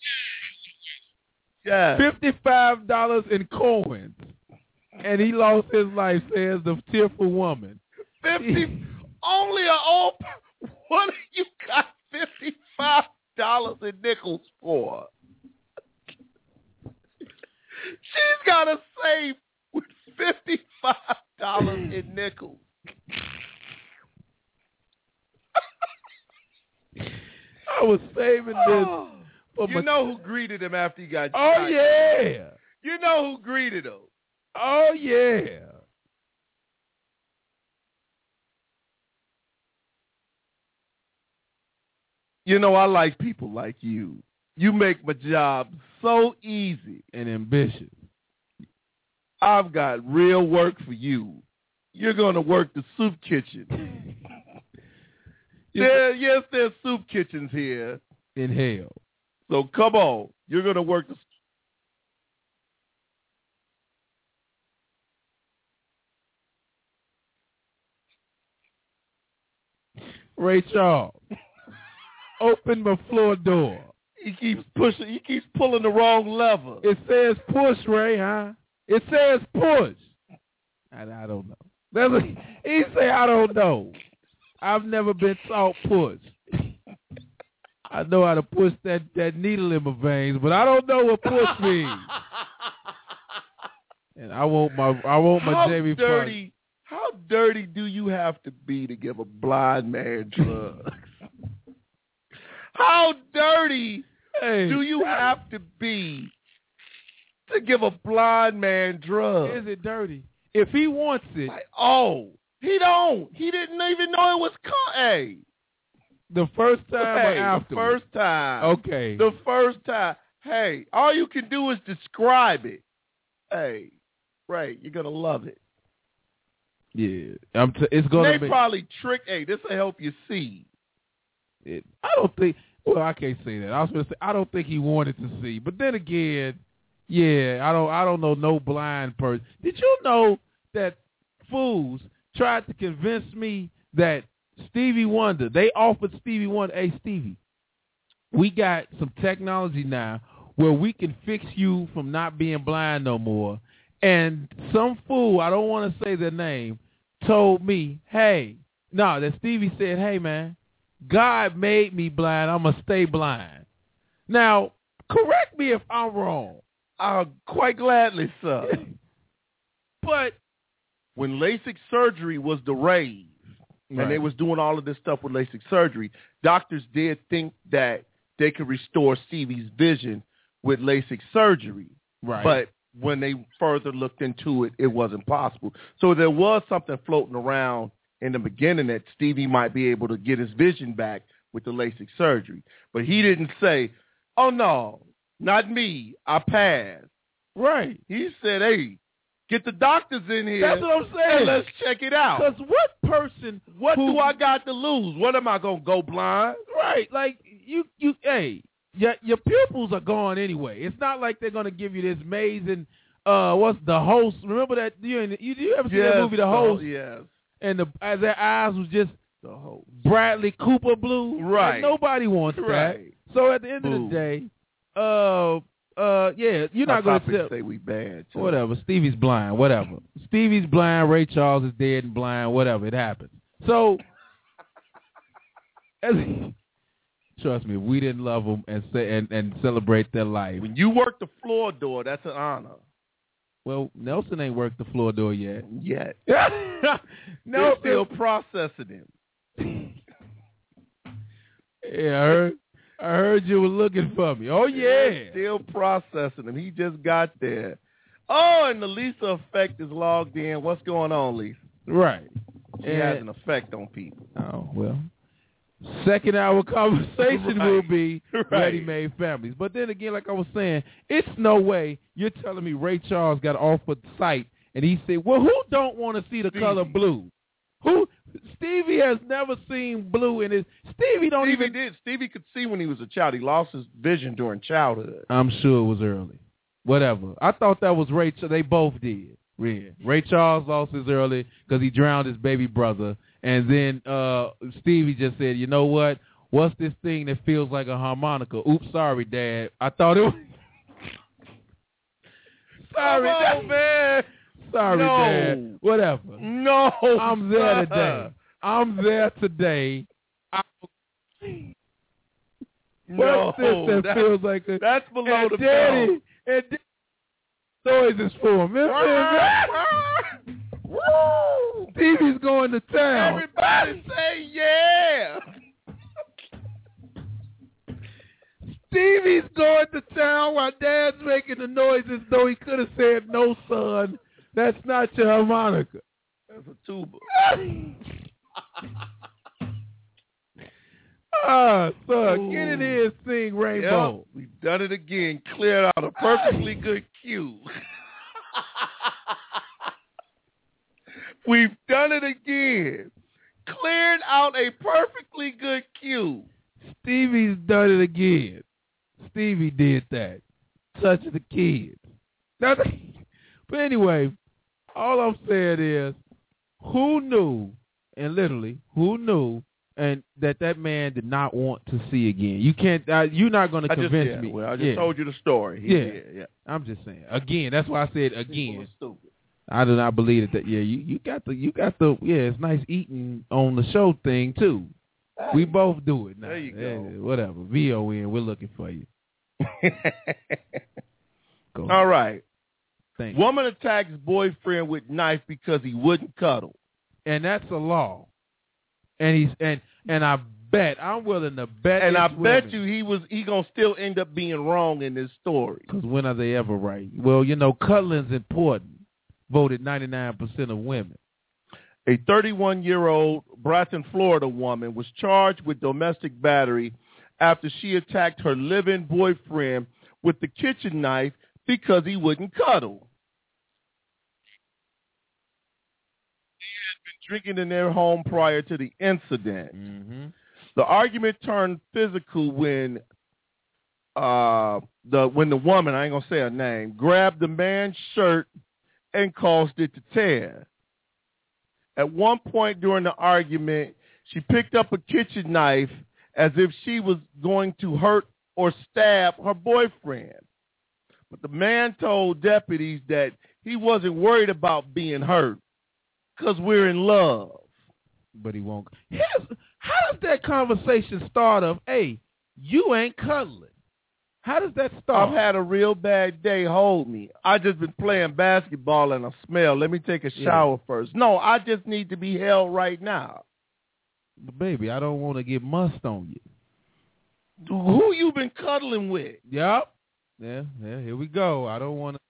Yes. $55 in coins. And he lost his life, says the tearful woman. Only an old. What you got $55 in nickels for? She's got to save with $55 in nickels. I was saving this. You know who greeted him after he got shot? Oh, yeah. You know who greeted him? Oh, yeah. You know, I like people like you. You make my job so easy and ambitious. I've got real work for you. You're going to work the soup kitchen. Yes, there's soup kitchens here. In hell. So come on. You're going to work the... Ray Charles, open my floor door. He keeps pushing. He keeps pulling the wrong lever. It says push, Ray, huh? It says push. I don't know. He say I don't know. I've never been taught push. I know how to push that needle in my veins, but I don't know what push means. And I want my Jamie Foxx. How dirty do you have to be to give a blind man drugs? How dirty do you have to be to give a blind man drugs? Is it dirty? If he wants it. He don't. He didn't even know it was hey. The first time or after? The first time. Okay. The first time. Hey, all you can do is describe it. Hey, Ray, you're going to love it. Yeah. It's going to be. They probably trick. Hey, this will help you see. I don't think. Well, I can't say that. I was going to say I don't think he wanted to see. But then again, yeah, I don't know no blind person. Did you know that fools tried to convince me that Stevie Wonder, they offered Stevie Wonder, hey, Stevie, we got some technology now where we can fix you from not being blind no more. And some fool, I don't want to say their name, told me, that Stevie said, hey, man, God made me blind. I'm going to stay blind. Now, correct me if I'm wrong. Quite gladly, sir. But when LASIK surgery was the rage, and they was doing all of this stuff with LASIK surgery, doctors did think that they could restore Stevie's vision with LASIK surgery. Right. But when they further looked into it, it wasn't possible. So there was something floating around in the beginning that Stevie might be able to get his vision back with the LASIK surgery. But he didn't say, oh, no, not me. I passed. Right. He said, hey, get the doctors in here. That's what I'm saying. And let's check it out. Because what do I got to lose? What am I going to go blind? Right. Like, your pupils are gone anyway. It's not like they're going to give you this amazing, what's The Host? Remember that? You ever see that movie, The Host? Yes. And as their eyes was just The Host. Bradley Cooper blue. Right. Like, nobody wants that. So at the end of the day, you're not going to say we bad. So. Whatever. Stevie's blind. Whatever. Stevie's blind. Ray Charles is dead and blind. Whatever. It happens. So, trust me, we didn't love them and celebrate their life. When you work the floor door, that's an honor. Well, Nelson ain't worked the floor door yet. They're still processing him. Yeah, I heard. I heard you were looking for me. Oh, yeah. Still processing him. He just got there. Oh, and the Lisa effect is logged in. What's going on, Lisa? Right. She has an effect on people. Oh, well. Second hour conversation will be ready-made families. But then again, like I was saying, it's no way you're telling me Ray Charles got offered the site and he said, well, who don't want to see the color blue? Stevie has never seen blue in his. Stevie could see when he was a child. He lost his vision during childhood. I'm sure it was early. Whatever. I thought that was Ray. They both did. Yeah. Ray Charles lost his early because he drowned his baby brother. And then Stevie just said, you know what? What's this thing that feels like a harmonica? Oops, sorry, Dad. I thought it was. Sorry, Dad. Man. Sorry, Dad. Whatever. No, I'm there today. What's this that feels like a... That's below the belt. And noise is for him. Stevie's going to town. Everybody say yeah. Stevie's going to town while Dad's making the noises, though he could have said, no, son, that's not your harmonica. That's a tuba. Son, get in here and sing Rainbow. Yep, we've done it again. Cleared out a perfectly good cue. We've done it again. Cleared out a perfectly good cue. Stevie's done it again. Stevie did that. Touching the kids. But anyway, all I'm saying is, who knew, and literally, who knew, and that man did not want to see again. You can't. You're not going to convince me. Well, I just told you the story. Yeah. I'm just saying. Again, that's why I said again. Stupid. I do not believe that. Yeah, you got the. Yeah, it's nice eating on the show thing too. Hey, we both do it now. There you go. Whatever. VON, we're looking for you. All right. Thanks. Woman attacks boyfriend with knife because he wouldn't cuddle, and that's a law. And I bet I'm willing to bet. And I bet you he gonna still end up being wrong in this story. Because when are they ever right? Well, cuddling's important. Voted 99% of women. A 31-year-old Bratton, Florida woman was charged with domestic battery after she attacked her live-in boyfriend with the kitchen knife because he wouldn't cuddle. Drinking in their home prior to the incident. Mm-hmm. The argument turned physical when the woman, I ain't gonna say her name, grabbed the man's shirt and caused it to tear. At one point during the argument, she picked up a kitchen knife as if she was going to hurt or stab her boyfriend. But the man told deputies that he wasn't worried about being hurt, because we're in love. But he won't. How does that conversation start of, hey, you ain't cuddling? How does that start? I've had a real bad day. Hold me. I just been playing basketball and I smell. Let me take a shower first. No, I just need to be held right now. But baby, I don't want to get must on you. Who you been cuddling with? Yep. Yeah, here we go. I don't want to.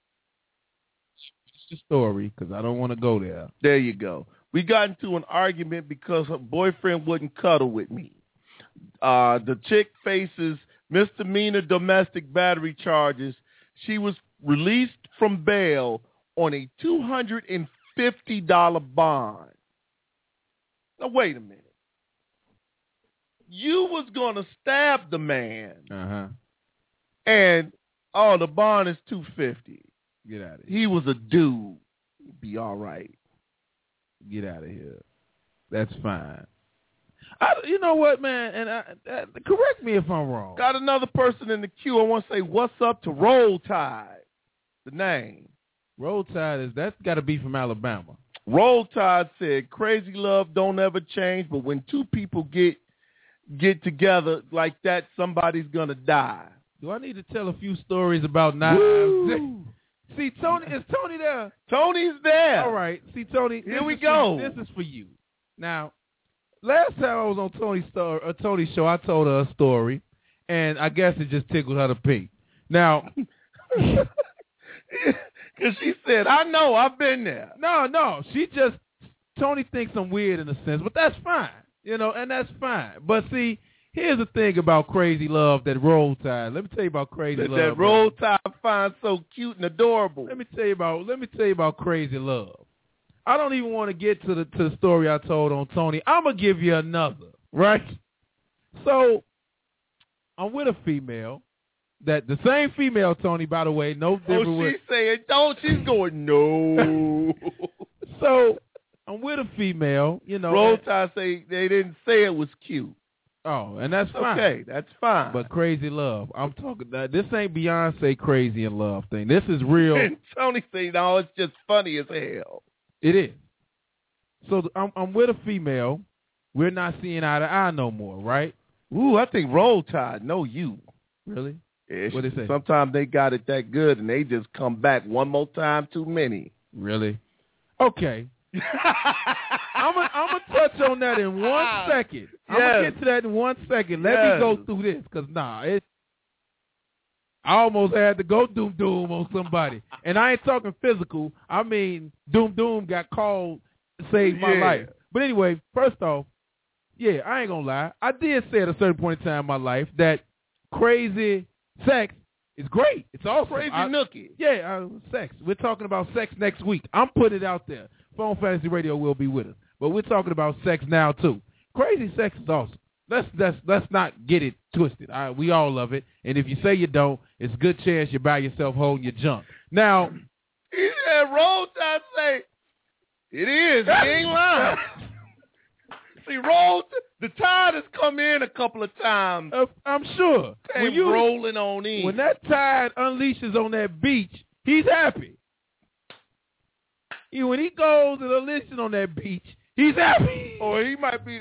The story because I don't want to go there. There you go. We got into an argument because her boyfriend wouldn't cuddle with me. The chick faces misdemeanor domestic battery charges. She was released from bail on a $250 bond. Now, wait a minute. You was going to stab the man. Uh-huh. And, the bond is $250. Get out of here. He was a dude. Be all right. Get out of here. That's fine. You know what, man? And correct me if I'm wrong. Got another person in the queue. I want to say what's up to Roll Tide. The name. Roll Tide that's got to be from Alabama. Roll Tide said, "Crazy love don't ever change, but when two people get together like that, somebody's gonna die." Do I need to tell a few stories about knives? See, Tony, is Tony there? Tony's there. All right. See, Tony, here we go. This is for you. Now, last time I was on Tony's show, I told her a story and I guess it just tickled her to pink. Now, because she said, I know, I've been there. No, Tony thinks I'm weird in a sense, but that's fine, and that's fine. But see, here's the thing about Crazy Love, that Roll Tide. Let me tell you about Crazy Love. That Roll Tide finds so cute and adorable. Let me tell you about Crazy Love. I don't even want to get to the story I told on Tony. I'm gonna give you another, right? So I'm with a female, that the same female, Tony, by the way, no different. Oh, she's saying don't. She's going no. So I'm with a female, Roll Tide say they didn't say it was cute. Oh, and that's fine. Okay, that's fine. But Crazy Love, I'm talking. This ain't Beyonce Crazy in Love thing. This is real. And Tony say no, it's just funny as hell. It is. So I'm with a female. We're not seeing eye to eye no more, right? Ooh, I think Roll Tide know you. Really? Yeah, what they say? Sometimes they got it that good, and they just come back one more time too many. Really? Okay. I'm gonna touch on that in 1 second. I'm gonna get to that in 1 second. Let me go through this, because I almost had to go doom on somebody, and I ain't talking physical. I mean, doom got called, saved my life. But anyway, first off, I ain't gonna lie. I did say at a certain point in time in my life that crazy sex is great. It's awesome. Crazy nookie. Yeah, sex. We're talking about sex next week. I'm putting it out there. Phone Fantasy Radio will be with us. But we're talking about sex now, too. Crazy sex is awesome. Let's not get it twisted. We all love it. And if you say you don't, it's a good chance you're by yourself holding your junk. Now, he said, Roll Tide say, it is. He ain't lying. See, the tide has come in a couple of times. I'm sure. When you rolling on in. When that tide unleashes on that beach, he's happy. When he goes and unleashes on that beach, he's happy. Or he might be,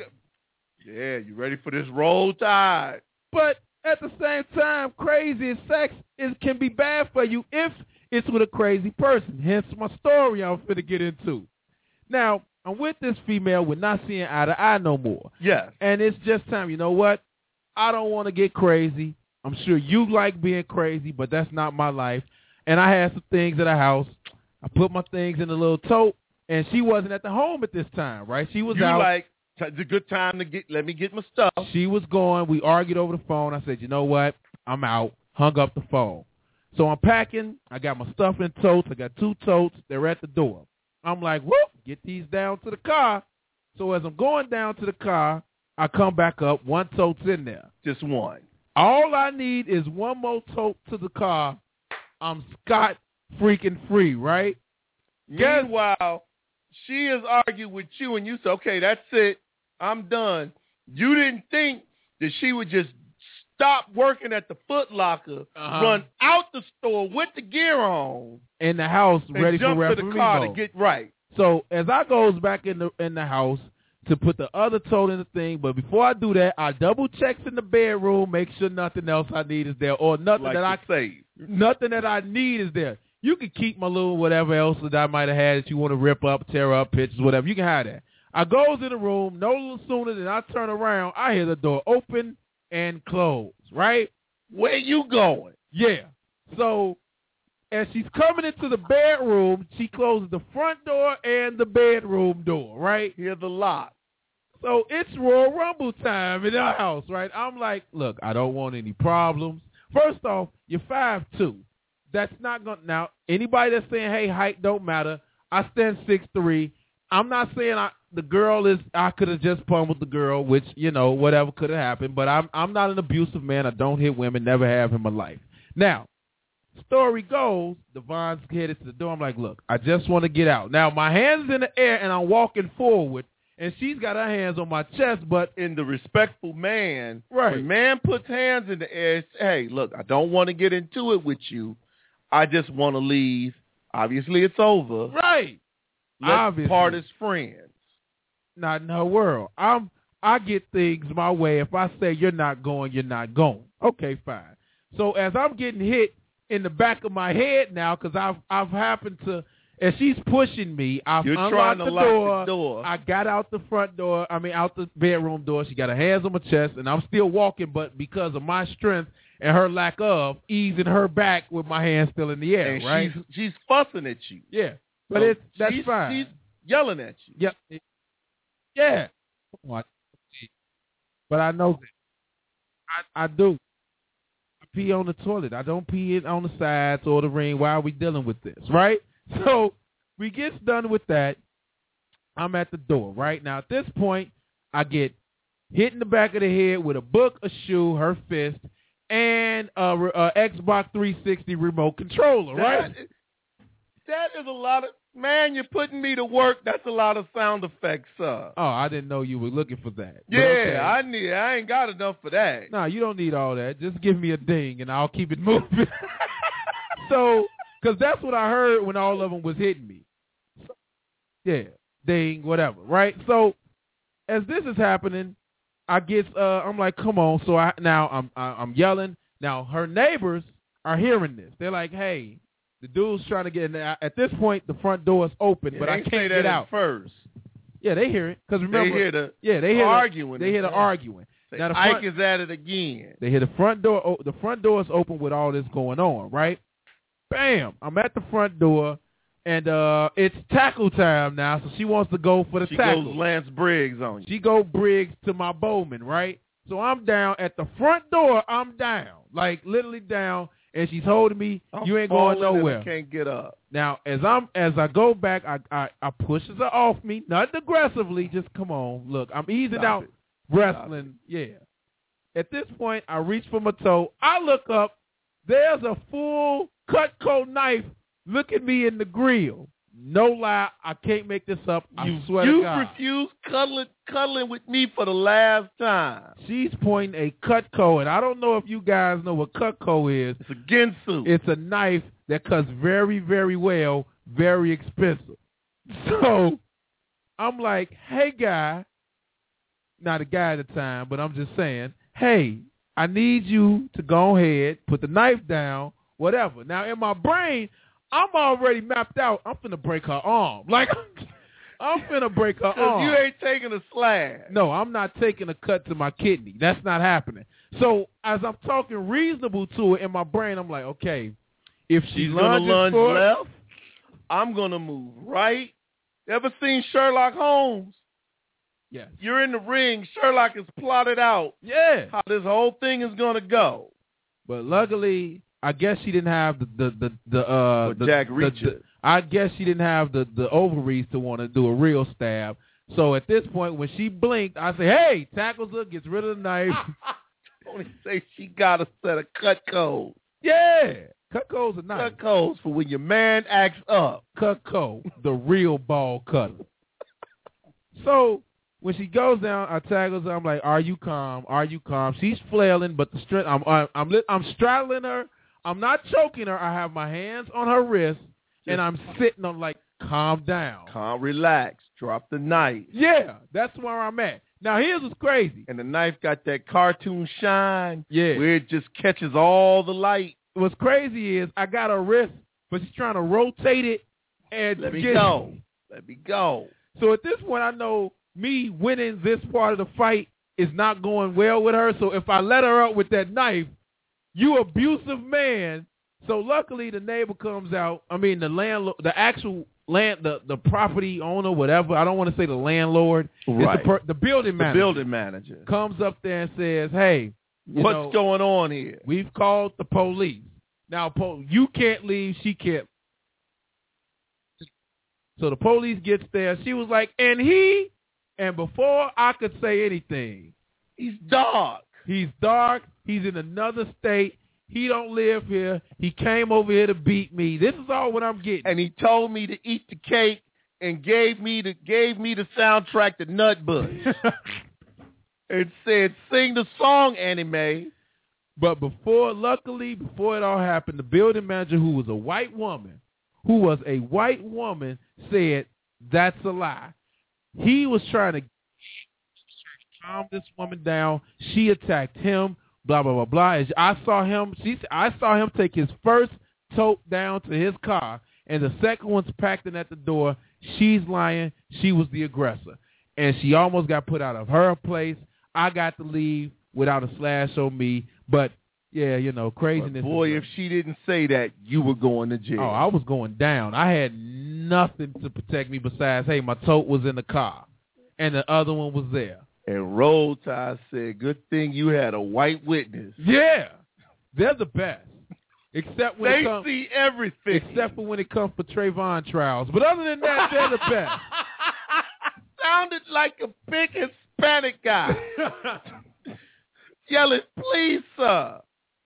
you ready for this Roll Tide? But at the same time, crazy sex can be bad for you if it's with a crazy person. Hence my story I'm finna get into. Now, I'm with this female. We're not seeing eye to eye no more. Yes. And it's just time. You know what? I don't want to get crazy. I'm sure you like being crazy, but that's not my life. And I had some things at the house. I put my things in a little tote, and she wasn't at the home at this time, right? She was out. It's a good time to let me get my stuff. She was going. We argued over the phone. I said, you know what? I'm out. Hung up the phone. So I'm packing. I got my stuff in totes. I got 2 totes. They're at the door. I'm like, whoop, get these down to the car. So as I'm going down to the car, I come back up. 1 tote's in there. Just one. All I need is 1 more tote to the car. I'm scot freaking free, right? Meanwhile, she has argued with you, and you said, okay, that's it. I'm done. You didn't think that she would just stop working at the Foot Locker, run out the store with the gear on, in the house, ready for referee to the car to get right. So as I goes back in the house to put the other tote in the thing, but before I do that, I double checks in the bedroom, make sure nothing else I need is there, or nothing nothing that I need is there. You can keep my little whatever else that I might have had that you want to rip up, tear up, pictures, whatever. You can have that. I goes in the room, no little sooner than I turn around, I hear the door open and close, right? Where you going? Yeah. So as she's coming into the bedroom, she closes the front door and the bedroom door, right? Hear the lock. So it's Royal Rumble time in our house, right? I'm like, look, I don't want any problems. First off, you're 5'2". That's not going to – now, anybody that's saying, hey, height don't matter, I stand 6'3". I'm not saying the girl is – I could have just pummeled the girl, which, whatever could have happened. But I'm not an abusive man. I don't hit women, never have in my life. Now, story goes, Devon's headed to the door. I'm like, look, I just want to get out. Now, my hand's in the air, and I'm walking forward, and she's got her hands on my chest. But in the respectful man, right. When man puts hands in the air, hey, look, I don't want to get into it with you. I just want to leave. Obviously, it's over. Right. Let's part as friends. Not in her world. I get things my way. If I say you're not going, you're not going. Okay, fine. So as I'm getting hit in the back of my head now, because I've happened to, and she's pushing me. I've unlocked the door. I got out the front door. Out the bedroom door. She got her hands on my chest, and I'm still walking, but because of my strength and her lack of, easing her back with my hands still in the air, and right? She's fussing at you. Yeah, but that's fine. She's yelling at you. Yep. Yeah. But I know that. I do. I pee on the toilet. I don't pee it on the sides or the ring. Why are we dealing with this, right? So we get done with that. I'm at the door, right? Now, at this point, I get hit in the back of the head with a book, a shoe, her fist, and a Xbox 360 remote controller, right? That is a lot of... Man, you're putting me to work. That's a lot of sound effects, sir. Oh, I didn't know you were looking for that. Yeah, okay. I ain't got enough for that. No, you don't need all that. Just give me a ding, and I'll keep it moving. So, because that's what I heard when all of them was hitting me. So, yeah, ding, whatever, right? So, as this is happening, I get, I'm like, come on. So I'm yelling. Now her neighbors are hearing this. They're like, hey. The dude's trying to get in there. At this point, the front door is open, but I can't get out. First. Yeah, they hear it. Because remember, they hear arguing. They hear the arguing. Now Ike is at it again. They hear the front door. The front door is open with all this going on, right? Bam! I'm at the front door, and it's tackle time now. So she wants to go for the tackle. She goes Lance Briggs on you. She go Briggs to my Bowman, right? So I'm down at the front door. I'm down, like literally down. And she's holding me. You ain't going nowhere. I can't get up. Now, as I go back, I pushes her off me, not aggressively. Just come on, look. I'm easing out wrestling. Yeah. At this point, I reach for my toe. I look up. There's a full Cutco knife looking me in the grill. No lie, I can't make this up. I swear to God. You refused cuddling with me for the last time. She's pointing a Cutco, and I don't know if you guys know what Cutco is. It's a Ginsu. It's a knife that cuts very, very well, very expensive. So I'm like, hey, guy. Not a guy at the time, but I'm just saying, hey, I need you to go ahead, put the knife down, whatever. Now, in my brain, I'm already mapped out. I'm finna break her arm. Like, I'm finna break her arm. You ain't taking a slash. No, I'm not taking a cut to my kidney. That's not happening. So, as I'm talking reasonable to her in my brain, I'm like, okay, if she's going to lunge left, I'm going to move right. Ever seen Sherlock Holmes? Yes. You're in the ring. Sherlock has plotted out how this whole thing is going to go. But luckily, I guess she didn't have the Jack Reacher. I guess she didn't have the ovaries to want to do a real stab. So at this point, when she blinked, I say, "Hey!" Tackles her, gets rid of the knife. Only say she got a set of Cutcos. Yeah, Cutco's a knife. Cutcos for when your man acts up. Cutco, the real ball cutter. So when she goes down, I tackles her. I'm like, "Are you calm? Are you calm?" She's flailing, but the strength. I'm straddling her. I'm not choking her. I have my hands on her wrist, and I'm sitting on like, calm down. Calm, relax. Drop the knife. Yeah, that's where I'm at. Now, here's what's crazy. And the knife got that cartoon shine where it just catches all the light. What's crazy is I got her wrist, but she's trying to rotate it. And Let me go. So at this point, I know me winning this part of the fight is not going well with her. So if I let her up with that knife, you abusive man. So luckily the neighbor comes out. I mean, the landlord, the actual land, the property owner, whatever. I don't want to say the landlord. Right. It's the building manager. The building manager comes up there and says, "Hey, what's going on here? We've called the police. Now, you can't leave. She can't." So the police gets there. She was like, and before I could say anything, he's dark. He's dark. He's in another state. He don't live here. He came over here to beat me. This is all what I'm getting. And he told me to eat the cake and gave me the soundtrack to Nutbush. It said, "Sing the song, anime." But luckily, before it all happened, the building manager, who was a white woman, said, "That's a lie." He was trying to calm this woman down. She attacked him. Blah blah blah blah. I saw him take his first tote down to his car, and the second one's packed in at the door. She's lying. She was the aggressor, and she almost got put out of her place. I got to leave without a slash on me, but yeah, craziness. But boy, if she didn't say that, you were going to jail. Oh, I was going down. I had nothing to protect me besides, hey, my tote was in the car, and the other one was there. And Roll Tide said, good thing you had a white witness. Yeah, they're the best. Except when they see everything. Except for when it comes for Trayvon trials. But other than that, they're the best. Sounded like a big Hispanic guy. Yelling, please, sir.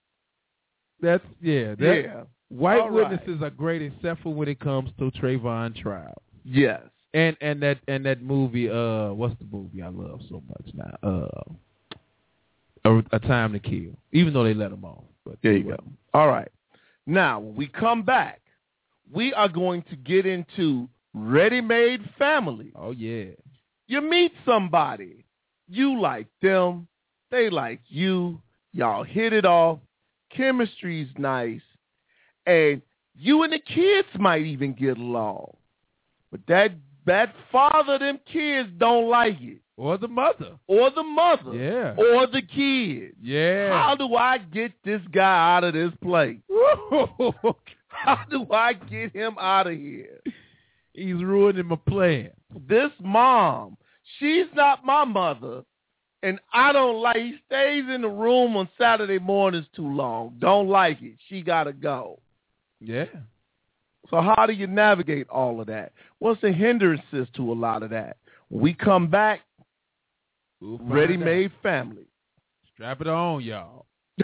White witnesses are great except for when it comes to Trayvon trials. Yes. And that movie, what's the movie I love so much now? A Time to Kill. Even though they let him off. But there you go. All right. Now, when we come back, we are going to get into ready-made family. Oh, yeah. You meet somebody. You like them. They like you. Y'all hit it off. Chemistry's nice. And you and the kids might even get along. But that father of them kids don't like it. Or the mother. Yeah. Or the kid. Yeah. How do I get this guy out of this place? How do I get him out of here? He's ruining my plan. This mom, she's not my mother, and I don't like, he stays in the room on Saturday mornings too long. Don't like it. She got to go. Yeah. So how do you navigate all of that? What's the hindrances to a lot of that? When we come back, ready-made family. Strap it on, y'all.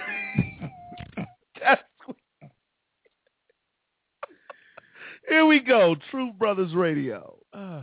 Here we go, Truth Brothers Radio.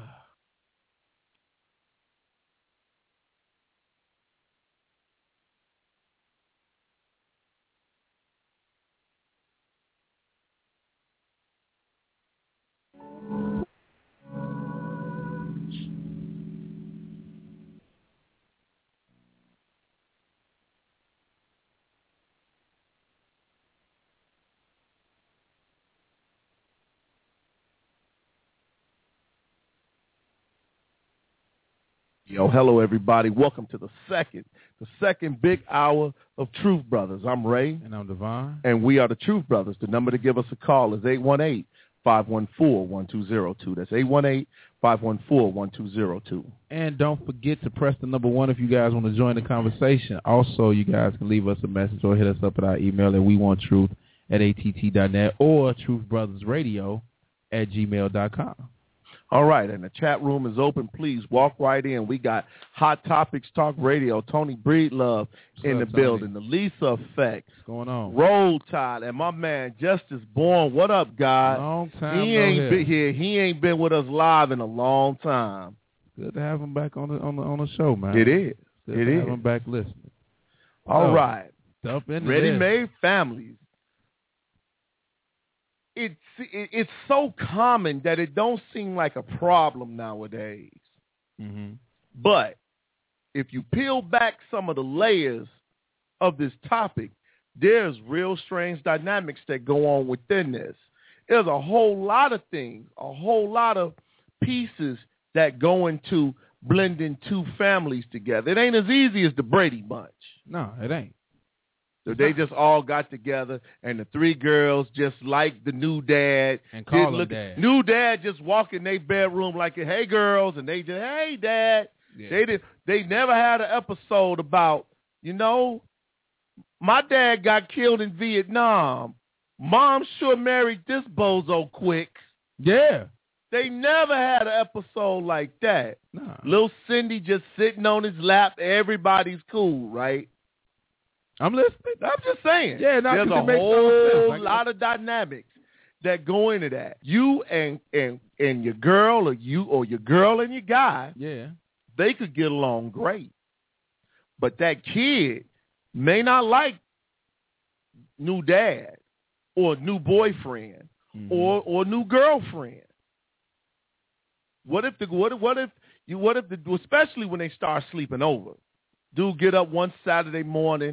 Yo, hello, everybody. Welcome to the second big hour of Truth Brothers. I'm Ray. And I'm Devon. And we are the Truth Brothers. The number to give us a call is 818-514-1202. That's 818-514-1202. And don't forget to press the number 1 if you guys want to join the conversation. Also, you guys can leave us a message or hit us up at our email at wewantruth@att.net or truthbrothersradio@gmail.com. All right, and the chat room is open. Please walk right in. We got Hot Topics Talk Radio, Tony Breedlove in the building, the Lisa Effect. What's going on? Roll Tide, and my man Justice Bourne. What up, God? Long time. He ain't been here. He ain't been with us live in a long time. Good to have him back on the show, man. It is. Good to have him back listening. All right. Ready-made families. It's so common that it don't seem like a problem nowadays. Mm-hmm. But if you peel back some of the layers of this topic, there's real strange dynamics that go on within this. There's a whole lot of things, a whole lot of pieces that go into blending two families together. It ain't as easy as the Brady Bunch. No, it ain't. So they just all got together, and the 3 girls just like the new dad. And call him dad. New dad just walk in their bedroom like, hey, girls, and they just, hey, dad. Yeah. They never had an episode about, my dad got killed in Vietnam. Mom sure married this bozo quick. Yeah. They never had an episode like that. No. Little Cindy just sitting on his lap. Everybody's cool, right? I'm listening. I'm just saying. Yeah, there's a whole lot of dynamics that go into that. You and your girl, or your girl and your guy, yeah, they could get along great. But that kid may not like new dad or new boyfriend or new girlfriend. What if especially when they start sleeping over? Dude get up one Saturday morning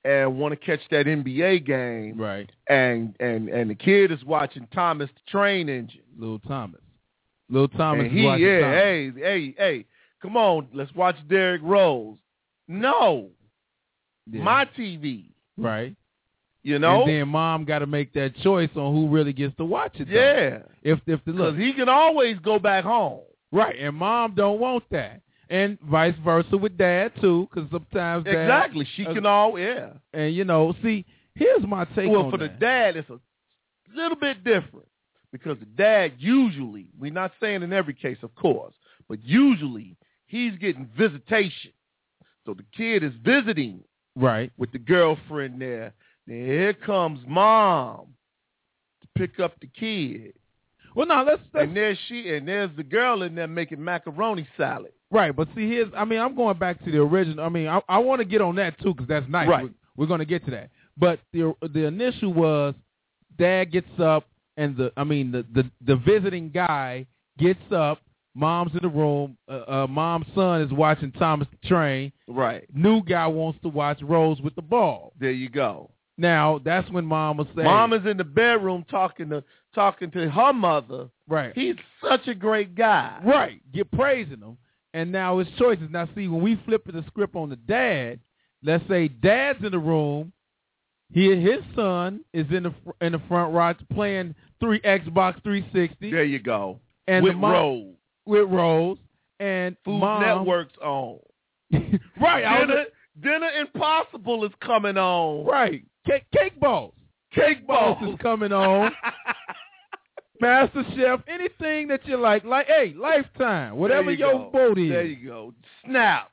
and want to catch that NBA game. Right. And the kid is watching Thomas the Train Engine. Little Thomas is watching Thomas. Hey, come on, let's watch Derrick Rose. No. Yeah. My TV. Right. You know? And then mom got to make that choice on who really gets to watch it. Yeah. Because he can always go back home. Right, and mom don't want that. And vice versa with dad, too, because sometimes dad... Exactly. She can all, yeah. And, see, here's my take on that. Well, for the dad, it's a little bit different because the dad usually, we're not saying in every case, of course, but usually he's getting visitation. So the kid is visiting with the girlfriend there. Then here comes mom to pick up the kid. Well, no, let's and there's the girl in there making macaroni salad. Right, but see, I'm going back to the original. I want to get on that too because that's nice. Right. We're going to get to that. But the initial was dad gets up and the visiting guy gets up. Mom's in the room. Mom's son is watching Thomas the Train. Right. New guy wants to watch Rose with the ball. There you go. Now that's when mom was saying, mom is in the bedroom talking to her mother. Right. He's such a great guy. Right. You're praising him. And now his choices. Now see, when we flip the script on the dad, let's say dad's in the room. His son is in the front row playing Xbox 360. There you go. And with Rose. With Rose. And Food mom, Network's on. Right. Dinner Impossible is coming on. Right. Cake Boss. Cake Boss is coming on. Master Chef, anything that you like, hey, Lifetime, whatever your vote is. There you go. Snapped.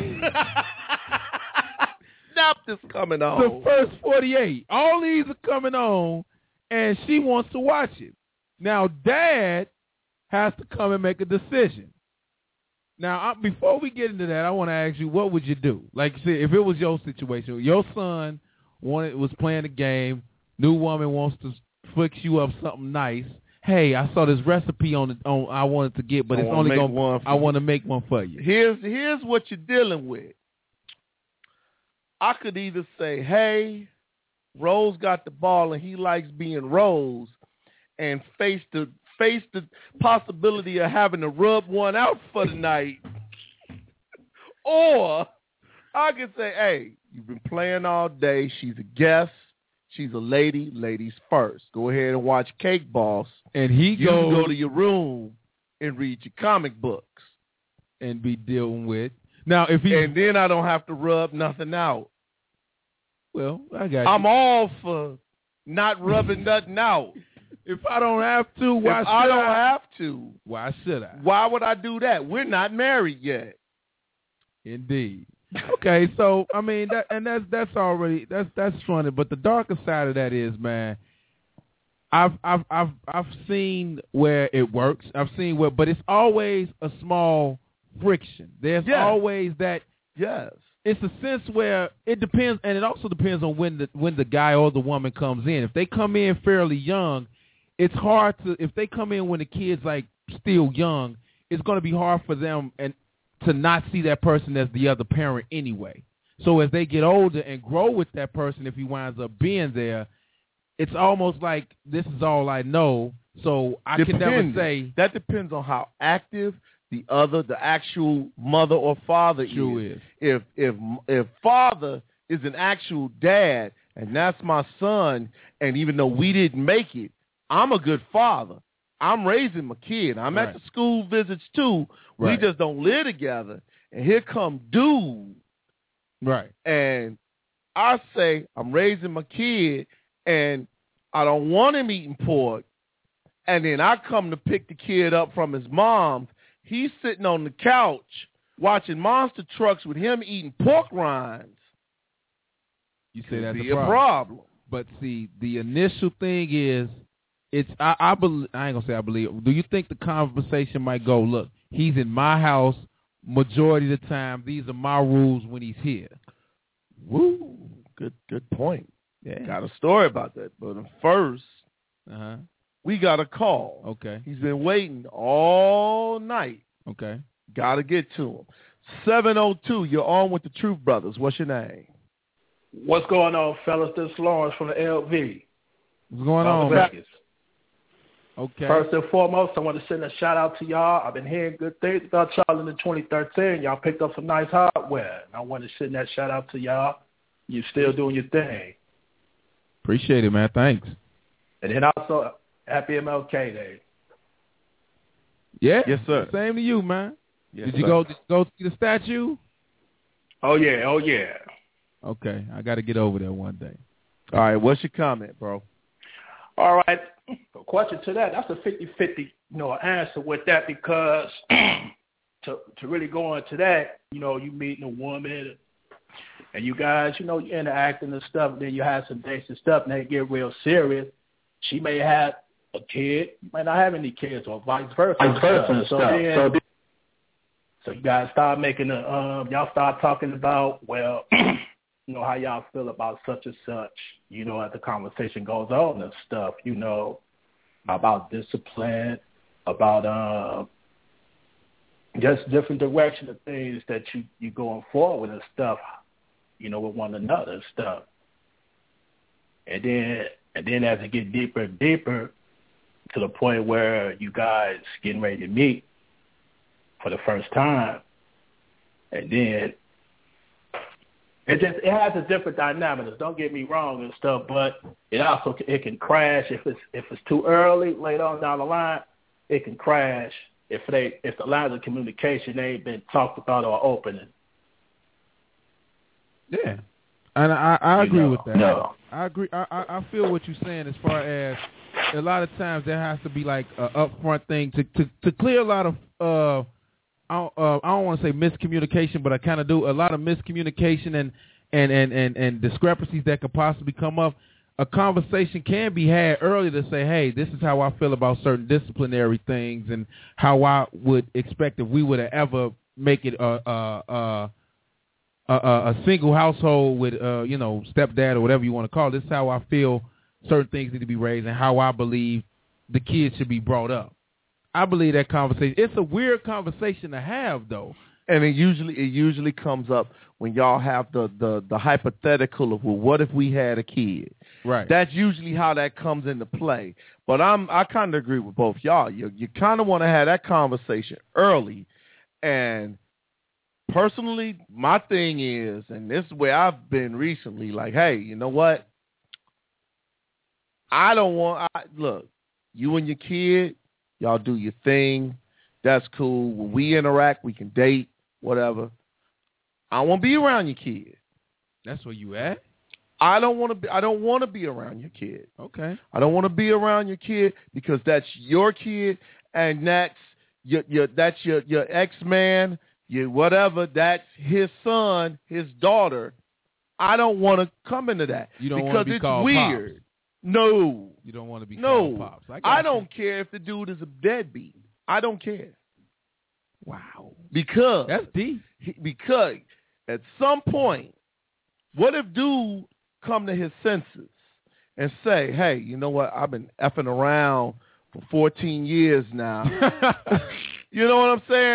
Snapped is coming on. The first 48. All these are coming on, and she wants to watch it. Now, dad has to come and make a decision. Now, before we get into that, I want to ask you, what would you do? Like, see, if it was your situation, your son was playing a game, new woman wants to fix you up something nice. Hey, I saw this recipe on I wanted to get, but it's only I want to make one for you. Here's what you're dealing with. I could either say, hey, Rose got the ball and he likes being Rose, and face the possibility of having to rub one out for the night. Or I could say, hey, you've been playing all day. She's a guest. She's a lady. Ladies first. Go ahead and watch Cake Boss. And you can go to your room and read your comic books. And be dealing with. Now, and then I don't have to rub nothing out. Well, I got you. I'm all for not rubbing nothing out. If I don't have to, why should I? I don't have to. Why should I? Why would I do that? We're not married yet. Indeed. Okay, so that's already that's funny, but the darker side of that is, man, I've seen where it works. I've seen where, but it's always a small friction. There's always that. Yes. It's a sense where it depends, and it also depends on when the guy or the woman comes in. If they come in fairly young, it's hard to. If they come in when the kid's like still young, it's going to be hard for them and to not see that person as the other parent anyway. So as they get older and grow with that person, if he winds up being there, it's almost like this is all I know. So I can never say. That depends on how active the actual mother or father is. If father is an actual dad and that's my son, and even though we didn't make it, I'm a good father. I'm raising my kid. I'm at the school visits too. We just don't live together. And here come dude. Right. And I say, I'm raising my kid and I don't want him eating pork. And then I come to pick the kid up from his mom's. He's sitting on the couch watching monster trucks with him eating pork rinds. You say that's a problem. But see, the initial thing is, I ain't gonna say I believe. Do you think the conversation might go, look, he's in my house majority of the time. These are my rules when he's here. Woo, good point. Yeah, got a story about that. But first, we got a call. Okay, he's been waiting all night. Okay, got to get to him. 702. You're on with the Truth Brothers. What's your name? What's going on, fellas? This is Lawrence from the LV. What's going on, Vegas. Okay. First and foremost, I want to send a shout-out to y'all. I've been hearing good things about y'all in the 2013. Y'all picked up some nice hardware. And I want to send that shout-out to y'all. You're still doing your thing. Appreciate it, man. Thanks. And then also, happy MLK Day. Yeah. Yes, sir. Same to you, man. Yes, Did you go see the statue? Oh, yeah. Okay. I got to get over there one day. All right. What's your comment, bro? All right. A question to that. That's a 50-50, answer with that because to really go into that, you meeting a woman and you guys, you interacting and stuff, and then you have some dates and stuff, and they get real serious. She may have a kid, you might not have any kids, or vice versa. So you guys start making y'all start talking about, well, how y'all feel about such and such, as the conversation goes on and stuff, about discipline, about just different direction of things that you going forward and stuff, with one another and stuff. And then as it get deeper and deeper to the point where you guys getting ready to meet for the first time, and then it has a different dynamic. Don't get me wrong and stuff, but it can crash if it's too early later on down the line. It can crash if the lines of communication ain't been talked about or opening. Yeah, and I agree with that. No. I agree. I feel what you're saying as far as a lot of times there has to be like an upfront thing to clear a lot of I don't want to say miscommunication, but I kind of do. A lot of miscommunication and discrepancies that could possibly come up. A conversation can be had early to say, hey, this is how I feel about certain disciplinary things and how I would expect if we would have ever make it a single household with, stepdad or whatever you want to call it. This is how I feel certain things need to be raised and how I believe the kids should be brought up. I believe that conversation. It's a weird conversation to have, though. And it usually comes up when y'all have the hypothetical of, well, what if we had a kid? Right. That's usually how that comes into play. But I kind of agree with both y'all. You kind of want to have that conversation early. And personally, my thing is, and this is where I've been recently, like, hey, you know what? Look, you and your kid, y'all do your thing. That's cool. When we interact, we can date, whatever. I don't want to be around your kid. That's where you at? I don't want to be around your kid. Okay. I don't want to be around your kid because that's your kid and that's your ex-man, your whatever, that's his son, his daughter. I don't want to come into that. You don't want to be called weird. Pops. No. You don't want to be called Pops. I don't care if the dude is a deadbeat. I don't care. Wow. Because that's deep. Because at some point, what if dude come to his senses and say, hey, you know what? I've been effing around for 14 years now. You know what I'm saying?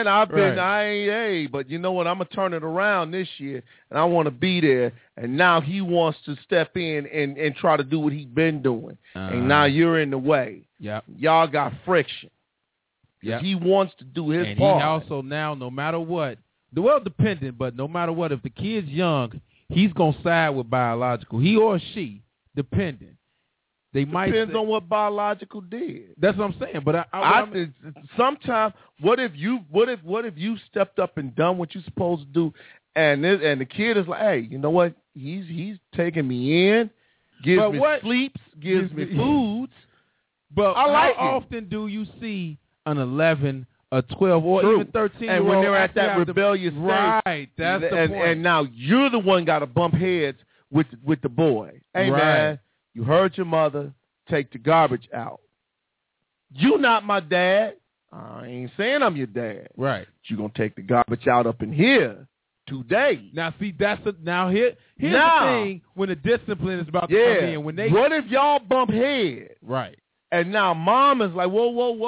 But you know what? I'm going to turn it around this year, and I want to be there. And now he wants to step in and try to do what he's been doing. And now you're in the way. Yep. Y'all got friction. Yep. He wants to do his and part. He also now, no matter what, well dependent, but no matter what, if the kid's young, he's going to side with biological. He or she, dependent. Depends on what biological did. That's what I'm saying. But sometimes, what if you stepped up and done what you're supposed to do, and the kid is like, hey, you know what? He's taking me in, gives me sleeps, gives me foods. But I like how often do you see an 11, a 12, or even 13-year-old? And when they're at that rebellious stage, right? That's the point. And now you're the one got to bump heads with the boy. Hey man. You heard your mother, take the garbage out. You not my dad. I ain't saying I'm your dad. Right. But you going to take the garbage out up in here today. Now, see, here's the thing when the discipline is about to come in. What if y'all bump heads? Right. And now mom is like,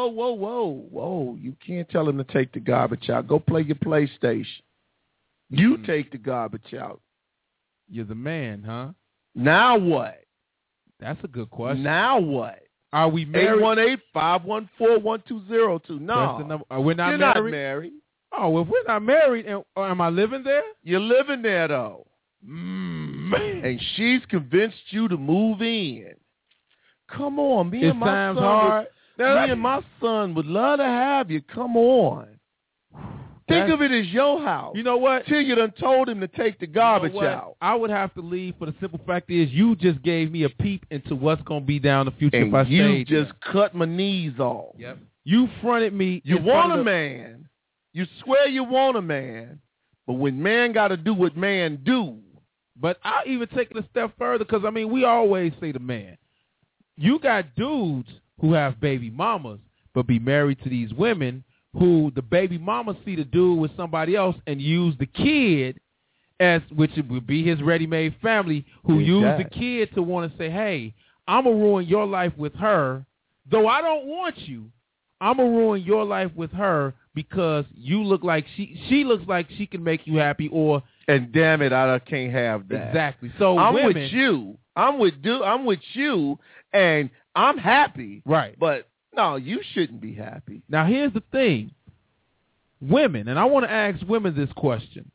whoa. You can't tell him to take the garbage out. Go play your PlayStation. You take the garbage out. You're the man, huh? Now what? That's a good question. Now what? Are we married? 818-514-1202. No. We're not You're married? not married. Oh, well, if we're not married, am I living there? You're living there, though. Man. And she's convinced you to move in. Come on. Me and my son would love to have you. Come on. Think of it as your house. You know what? Till you done told him to take the garbage out. I would have to leave for the simple fact is you just gave me a peep into what's going to be down the future and if I you just cut my knees off. Yep. You fronted me. You want a man. You swear you want a man. But when man got to do what man do. But I'll even take it a step further because, I mean, we always say to man, you got dudes who have baby mamas but be married to these women who the baby mama see the dude with somebody else and use the kid as, which would be his ready-made family, who use the kid to want to say, hey, I'm going to ruin your life with her. Though I don't want you, I'm going to ruin your life with her because you look like she looks like she can make you happy or. And damn it, I can't have that. Exactly. So I'm women, with you. I'm with you and I'm happy. Right. But no, you shouldn't be happy. Now, here's the thing. Women, and I want to ask women this question.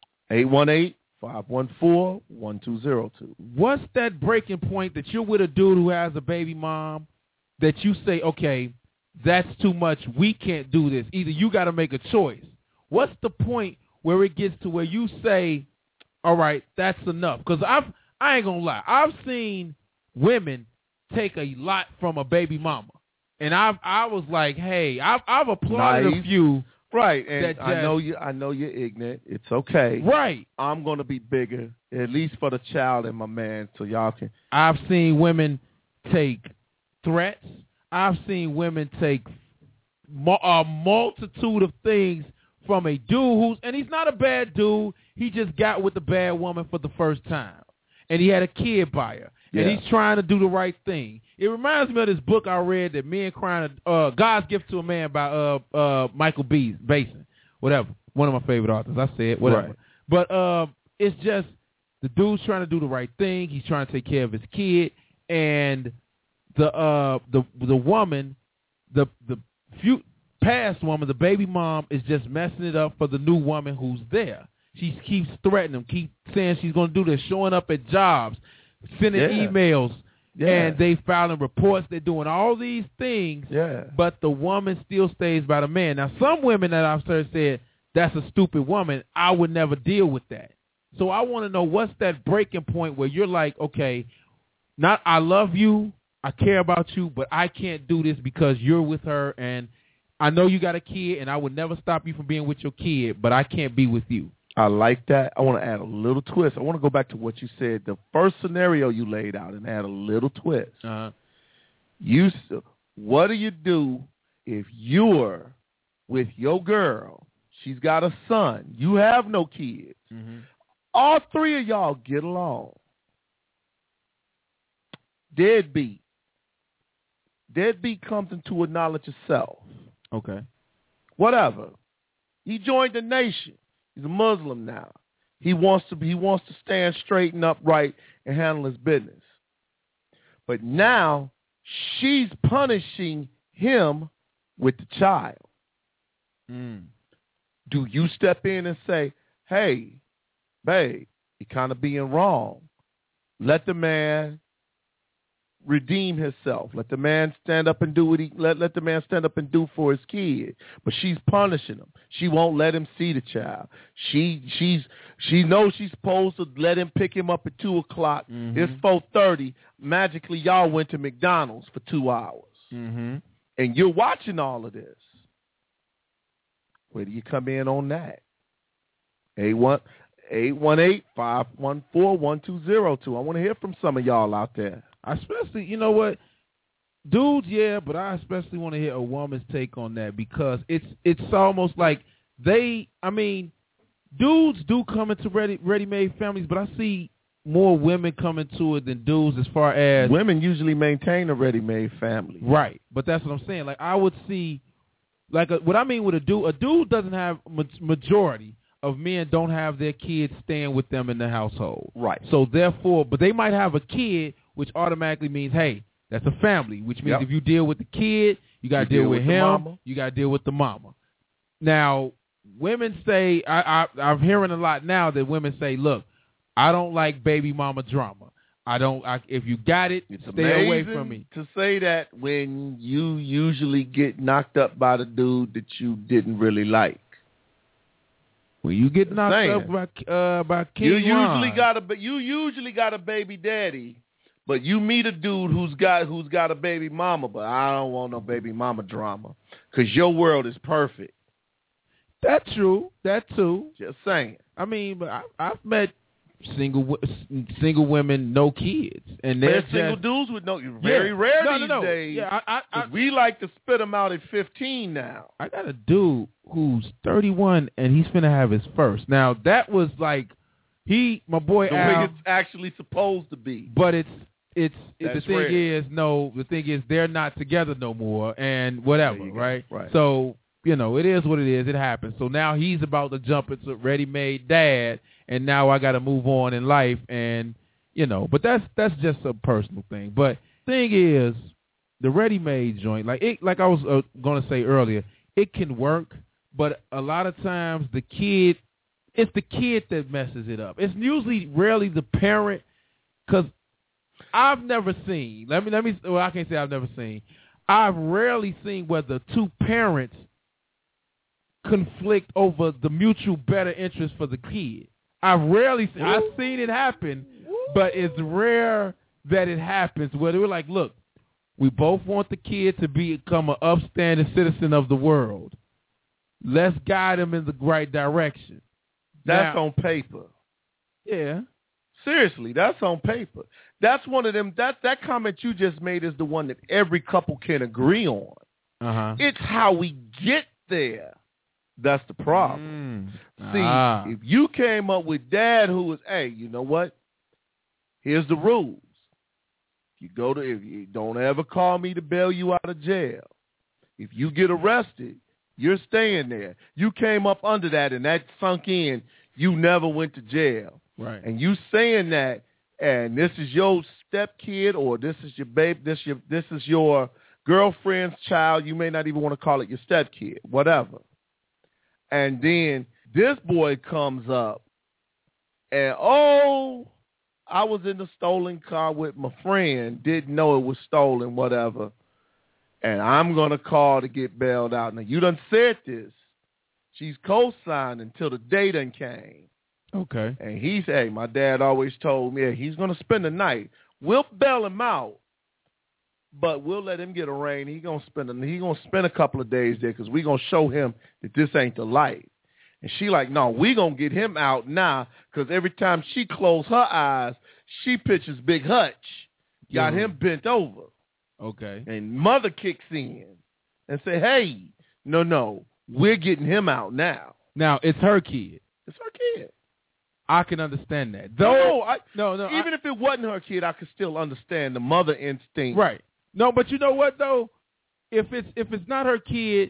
818-514-1202. What's that breaking point that you're with a dude who has a baby mom that you say, okay, that's too much. We can't do this. Either you got to make a choice. What's the point where it gets to where you say, all right, that's enough? Because I ain't going to lie. I've seen women take a lot from a baby mama. And I was like, hey, I've applauded a few. Right, and I know you're ignorant. It's okay. Right. I'm going to be bigger, at least for the child and my man, so y'all can. I've seen women take threats. I've seen women take a multitude of things from a dude and he's not a bad dude. He just got with a bad woman for the first time, and he had a kid by her. And he's trying to do the right thing. It reminds me of this book I read that Men Crying, God's Gift to a Man by Michael Basin. Whatever. One of my favorite authors. I said whatever. Right. But it's just the dude's trying to do the right thing. He's trying to take care of his kid. And the woman, the past woman, the baby mom, is just messing it up for the new woman who's there. She keeps threatening him, keep saying she's going to do this, showing up at jobs, sending emails, and they filing reports. They're doing all these things, but the woman still stays by the man. Now, some women that I've said, that's a stupid woman. I would never deal with that. So I want to know what's that breaking point where you're like, okay, not I love you, I care about you, but I can't do this because you're with her, and I know you got a kid, and I would never stop you from being with your kid, but I can't be with you. I like that. I want to add a little twist. I want to go back to what you said, the first scenario you laid out, and add a little twist. What do you do if you're with your girl? She's got a son. You have no kids. Mm-hmm. All three of y'all get along. Deadbeat. Deadbeat comes into a knowledge of self. Okay. Whatever. He joined the nation. He's a Muslim now. He wants to stand straight and upright and handle his business. But now she's punishing him with the child. Do you step in and say, hey, babe, you're kind of being wrong. Let the man redeem himself. Let the man stand up and do what let the man stand up and do for his kid. But she's punishing him. She won't let him see the child. She knows she's supposed to let him pick him up at 2:00. Mm-hmm. It's 4:30. Magically, y'all went to McDonald's for 2 hours. Mm-hmm. And you're watching all of this. Where do you come in on that? 818-514-1202. I want to hear from some of y'all out there. Especially, you know what, dudes, but I especially want to hear a woman's take on that because it's almost like dudes do come into ready-made families, but I see more women come into it than dudes as far as... Women usually maintain a ready-made family. Right, but that's what I'm saying. Like, I would see, like, what I mean with a dude doesn't have majority. of men don't have their kids staying with them in the household. Right. So therefore, but they might have a kid, which automatically means, hey, that's a family, which means if you deal with the kid, you got to deal with him, you got to deal with the mama. Now, women say, I'm hearing a lot now that women say, look, I don't like baby mama drama. If you got it, stay away from me. To say that when you usually get knocked up by the dude that you didn't really like. When you get knocked up by King you usually got a baby daddy, but you meet a dude who's got a baby mama, but I don't want no baby mama drama because your world is perfect. That's true. That too. Just saying. I mean, but I've met single women, no kids, and they're single dudes with no. Very rare these days. Yeah, we like to spit them out at 15 now. I got a dude who's 31 and he's finna have his first. Now that was like my boy the Al, way it's actually supposed to be. But the thing is they're not together no more and whatever, right? Right. So it is what it is. It happens. So now he's about to jump into ready-made dad, and now I got to move on in life, and but that's just a personal thing. But thing is, the ready-made joint, like I was going to say earlier, it can work, but a lot of times it's the kid that messes it up. It's usually rarely the parent, because I've never seen. I can't say I've never seen. I've rarely seen where the two parents conflict over the mutual better interest for the kid. I've seen it happen, but it's rare that it happens where they were like, look, we both want the kid to become an upstanding citizen of the world. Let's guide him in the right direction. That's on paper. Yeah. Seriously, that's on paper. That's one of them. That comment you just made is the one that every couple can agree on. Uh-huh. It's how we get there. That's the problem. See, if you came up with dad who was, hey, you know what? Here's the rules. If you don't ever call me to bail you out of jail. If you get arrested, you're staying there. You came up under that and that sunk in. You never went to jail. Right. And you saying that, and this is your stepkid or this is your babe, this is your girlfriend's child. You may not even want to call it your stepkid, whatever. And then this boy comes up and, I was in the stolen car with my friend, didn't know it was stolen, whatever, and I'm going to call to get bailed out. Now, you done said this. She's co-signed until the day done came. Okay. And he said, hey, my dad always told me he's going to spend the night. We'll bail him out, but we'll let him get arraigned. He's going to spend a couple of days there because we're going to show him that this ain't the life. And she like, no, we going to get him out now because every time she close her eyes, she pictures Big Hutch. Got him bent over. Okay. And mother kicks in and say, hey, no, we're getting him out now. Now, it's her kid. It's her kid. I can understand that. Even if it wasn't her kid, I could still understand the mother instinct. Right. No, but you know what though? If it's not her kid,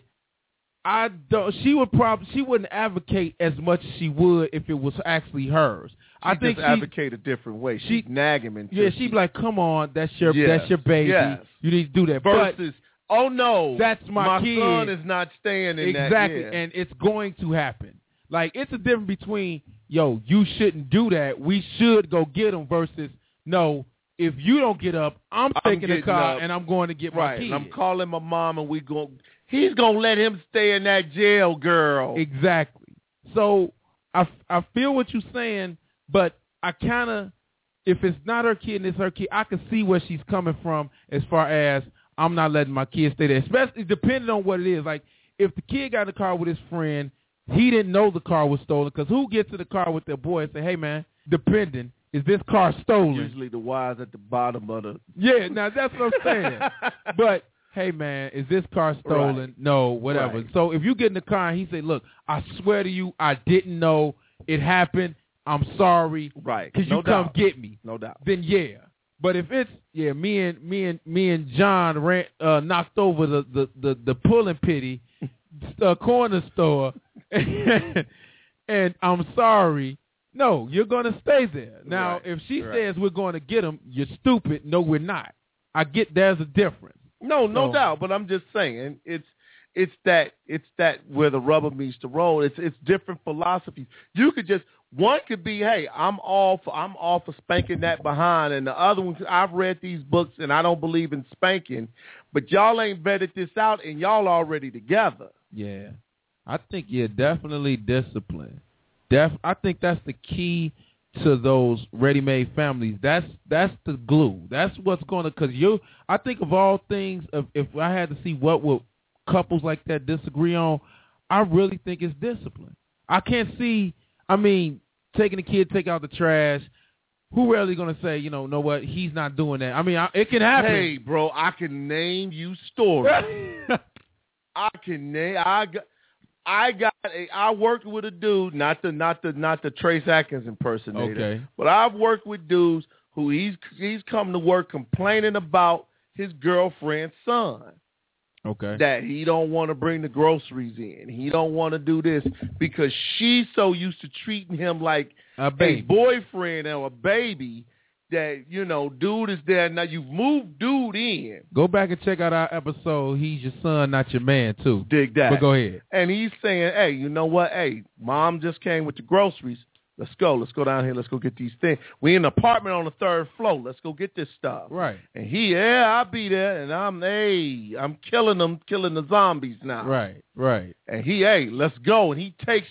she wouldn't advocate as much as she would if it was actually hers. I think she advocate a different way. She'd nag him into she'd be like, come on, that's your baby. Yes. You need to do that. Versus, oh no, that's my kid. My son is not staying in that. Exactly, and it's going to happen. Like, it's a difference between, yo, you shouldn't do that, we should go get him, versus, no, if you don't get up, I'm taking the car and I'm going to get my kid. And I'm calling my mom and he's going to let him stay in that jail, girl. Exactly. So I feel what you're saying, but I kind of, if it's not her kid and it's her kid, I can see where she's coming from as far as I'm not letting my kid stay there, especially depending on what it is. Like, if the kid got in the car with his friend, he didn't know the car was stolen, because who gets in the car with their boy and say, hey, man, depending, is this car stolen? Usually the wires at the bottom of the... Yeah, now that's what I'm saying. But, hey, man, is this car stolen? Right. No, whatever. Right. So if you get in the car and he say, look, I swear to you, I didn't know it happened. I'm sorry. Right. Because you come get me. No doubt. Then, yeah. But if it's, me and John knocked over the pulling pity corner store, and I'm sorry. No, you're going to stay there. Now, Right. if she says we're going to get him, you're stupid. No, we're not. I get there's a difference. No doubt. But I'm just saying it's that where the rubber meets the road. It's different philosophies. You could just one could be, hey, I'm all for spanking that behind, and the other one, I've read these books and I don't believe in spanking, but y'all ain't vetted this out and y'all already together. Yeah, I think definitely discipline. I think that's the key to those ready-made families. That's the glue. That's what's going to, because I think of all things, if I had to see what would couples like that disagree on, I really think it's discipline. I can't see, taking the kid, take out the trash. Who really going to say, know what, he's not doing that? It can happen. Hey, bro, I can name you stories. I worked with a dude, not the Trace Atkins impersonator. Okay. But I've worked with dudes who he's come to work complaining about his girlfriend's son. Okay. That he don't want to bring the groceries in. He don't want to do this because she's so used to treating him like a boyfriend or a baby that, dude is there. Now you've moved dude in. Go back and check out our episode, He's Your Son, Not Your Man, too. Dig that. But go ahead. And he's saying, hey, you know what? Hey, mom just came with the groceries. Let's go. Let's go down here. Let's go get these things. We in an apartment on the 3rd floor. Let's go get this stuff. Right. And I'll be there. And I'm killing the zombies now. Right. And let's go. And he takes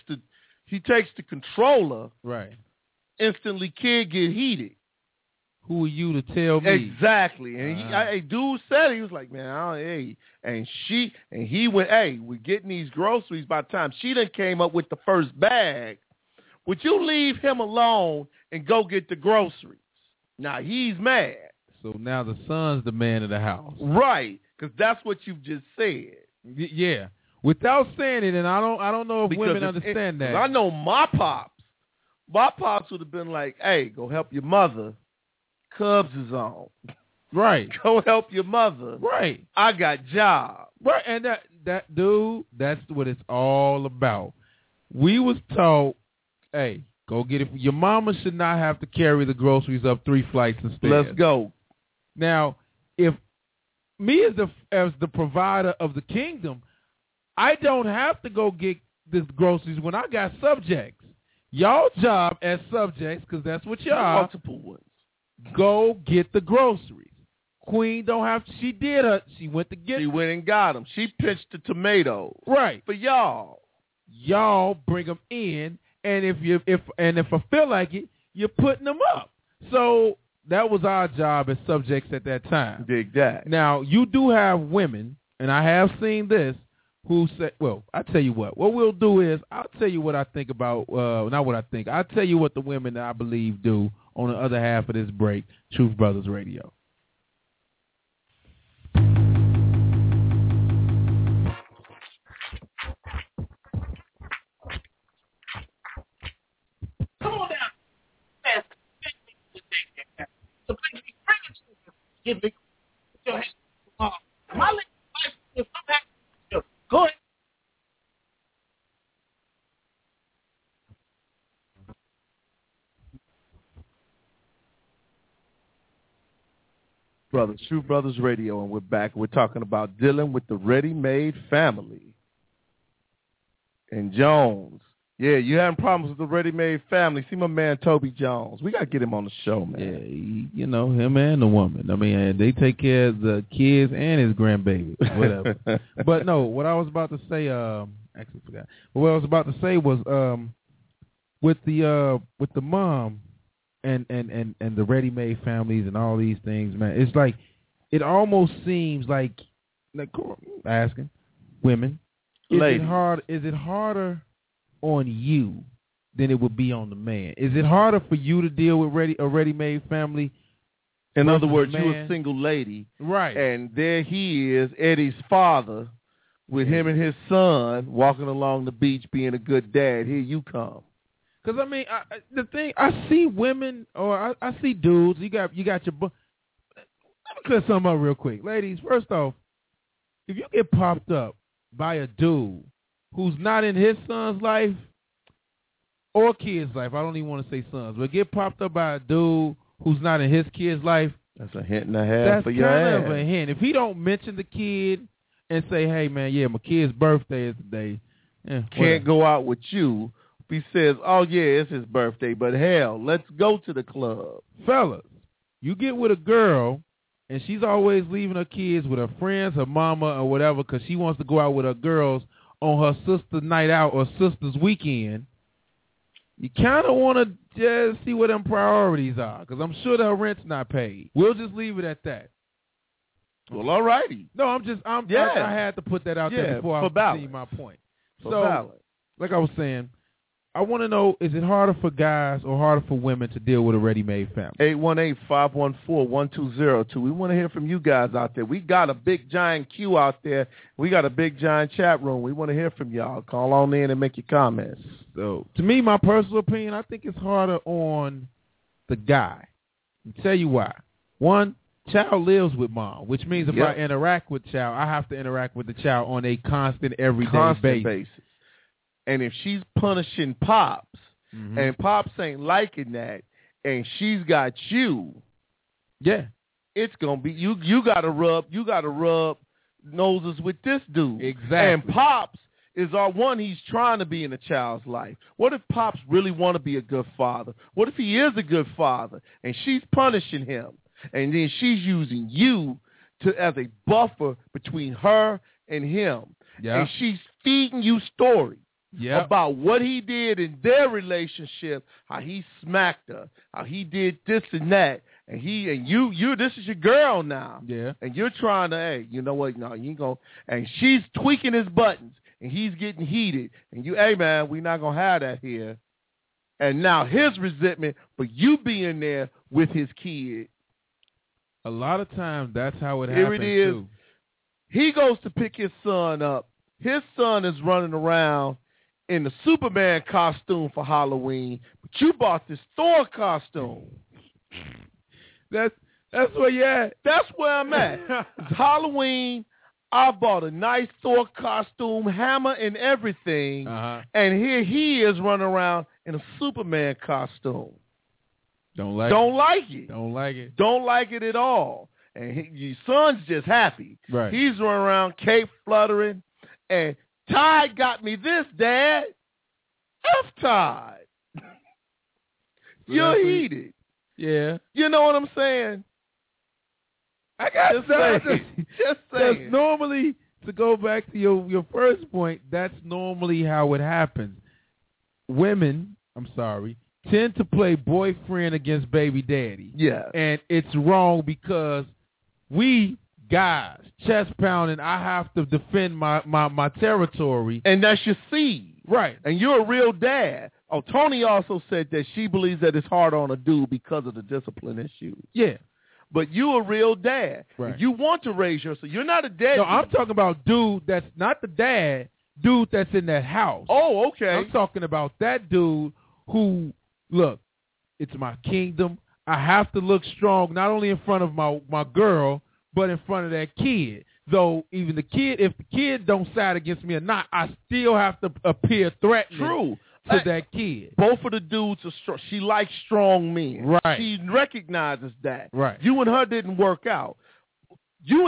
the controller. Right. Instantly, kid get heated. Who are you to tell me? Exactly. And dude said it. He was like, man, and he went, we're getting these groceries. By the time she done came up with the first bag, would you leave him alone and go get the groceries? Now, he's mad. So now the son's the man of the house. Right, because that's what you've just said. Yeah. Without saying it, and I don't know if women understand that. I know my pops. My pops would have been like, hey, go help your mother. Cubs is on. Right. Go help your mother. Right. I got job. Right, and that dude, that's what it's all about. We was taught, hey, go get it. Your mama should not have to carry the groceries up 3 flights of stairs. Let's go. Now, if me as the provider of the kingdom, I don't have to go get the groceries when I got subjects. Y'all job as subjects, because that's what y'all are. Multiple ones. Go get the groceries. Queen don't have to. She went to get. She went and got them. She pinched the tomatoes. Right. For y'all. Y'all bring them in, and if I feel like it, you're putting them up. So that was our job as subjects at that time. Dig that. Now, you do have women, and I have seen this, who say, well, I tell you what we'll do is, I'll tell you what I think about, not what I think, I'll tell you what the women that I believe do on the other half of this break, Truth Brothers Radio. Come on down. Fast. So please bring it to me. Give me your hand. My life is so happy. Go ahead. Brothers, True Brothers Radio, and we're back. We're talking about dealing with the ready-made family. And Jones. Yeah, you having problems with the ready-made family. See my man Toby Jones. We got to get him on the show, man. Yeah, him and the woman. I mean, they take care of the kids and his grandbaby, whatever. But no, what I was about to say, actually forgot. But what I was about to say was with the mom and the ready-made families and all these things, man. It's like it almost seems like asking women, ladies, is it harder on you than it would be on the man? Is it harder for you to deal with a ready-made family? In other words, you're a single lady. Right. And there he is, Eddie's father, with him and his son walking along the beach being a good dad. Here you come. Because, I mean, I see women, or I see dudes. You got your... Let me clear something up real quick. Ladies, first off, if you get popped up by a dude who's not in his son's life, or kid's life, I don't even want to say sons, but get popped up by a dude who's not in his kid's life, that's a hint and a half for your ass. That's kind of a hint. If he don't mention the kid and say, hey, man, yeah, my kid's birthday is today. Can't go out with you. If he says, oh, yeah, it's his birthday, but hell, let's go to the club. Fellas, you get with a girl, and she's always leaving her kids with her friends, her mama, or whatever, because she wants to go out with her girls on her sister night out or sister's weekend. You kind of want to just see what them priorities are, because I'm sure the rent's not paid. We'll just leave it at that. Well, all righty. No, I had to put that out there before I see my point. Like I was saying, I want to know, is it harder for guys or harder for women to deal with a ready-made family? 818-514-1202. We want to hear from you guys out there. We got a big, giant queue out there. We got a big, giant chat room. We want to hear from y'all. Call on in and make your comments. So, to me, my personal opinion, I think it's harder on the guy. I'll tell you why. One, child lives with mom, which means if I interact with child, I have to interact with the child on a constant, everyday basis. And if she's punishing Pops, and Pops ain't liking that, and she's got you, it's gonna be you gotta rub noses with this dude. Exactly. And Pops is he's trying to be in a child's life. What if Pops really want to be a good father? What if he is a good father and she's punishing him? And then she's using you as a buffer between her and him. And she's feeding you stories about what he did in their relationship, how he smacked her, how he did this and that. And you this is your girl now. Yeah. And you're trying to, hey, you know what? No, you ain't gonna. And she's tweaking his buttons and he's getting heated. And hey man, we're not gonna have that here. And now his resentment for you being there with his kid. A lot of times, that's how it happens, Here it is. too. He goes to pick his son up. His son is running around in the Superman costume for Halloween, but you bought this Thor costume. That's where you at. That's where I'm at. It's Halloween. I bought a nice Thor costume, hammer and everything, and here he is running around in a Superman costume. Don't like it. Don't like it at all. And your son's just happy. Right. He's running around cape fluttering. And Ty got me this, Dad. F Ty. You're heated. Yeah. You know what I'm saying? I got just saying. Just saying. That's normally, to go back to your first point, that's normally how it happens. Women, tend to play boyfriend against baby daddy. Yeah. And it's wrong because we guys, chest pounding, I have to defend my territory. And that's your seed. Right. And you're a real dad. Oh, Tony also said that she believes that it's hard on a dude because of the discipline issues. Yeah. But you're a real dad. Right. You want to raise your son. You're not a dad. No, I'm talking about dude that's not the dad, dude that's in that house. Oh, okay. I'm talking about that dude who, look, it's my kingdom. I have to look strong, not only in front of my girl, but in front of that kid. Though even the kid, if the kid don't side against me or not, I still have to appear threatening to that kid. Both of the dudes are strong. She likes strong men. Right. She recognizes that. Right. You and her didn't work out. Her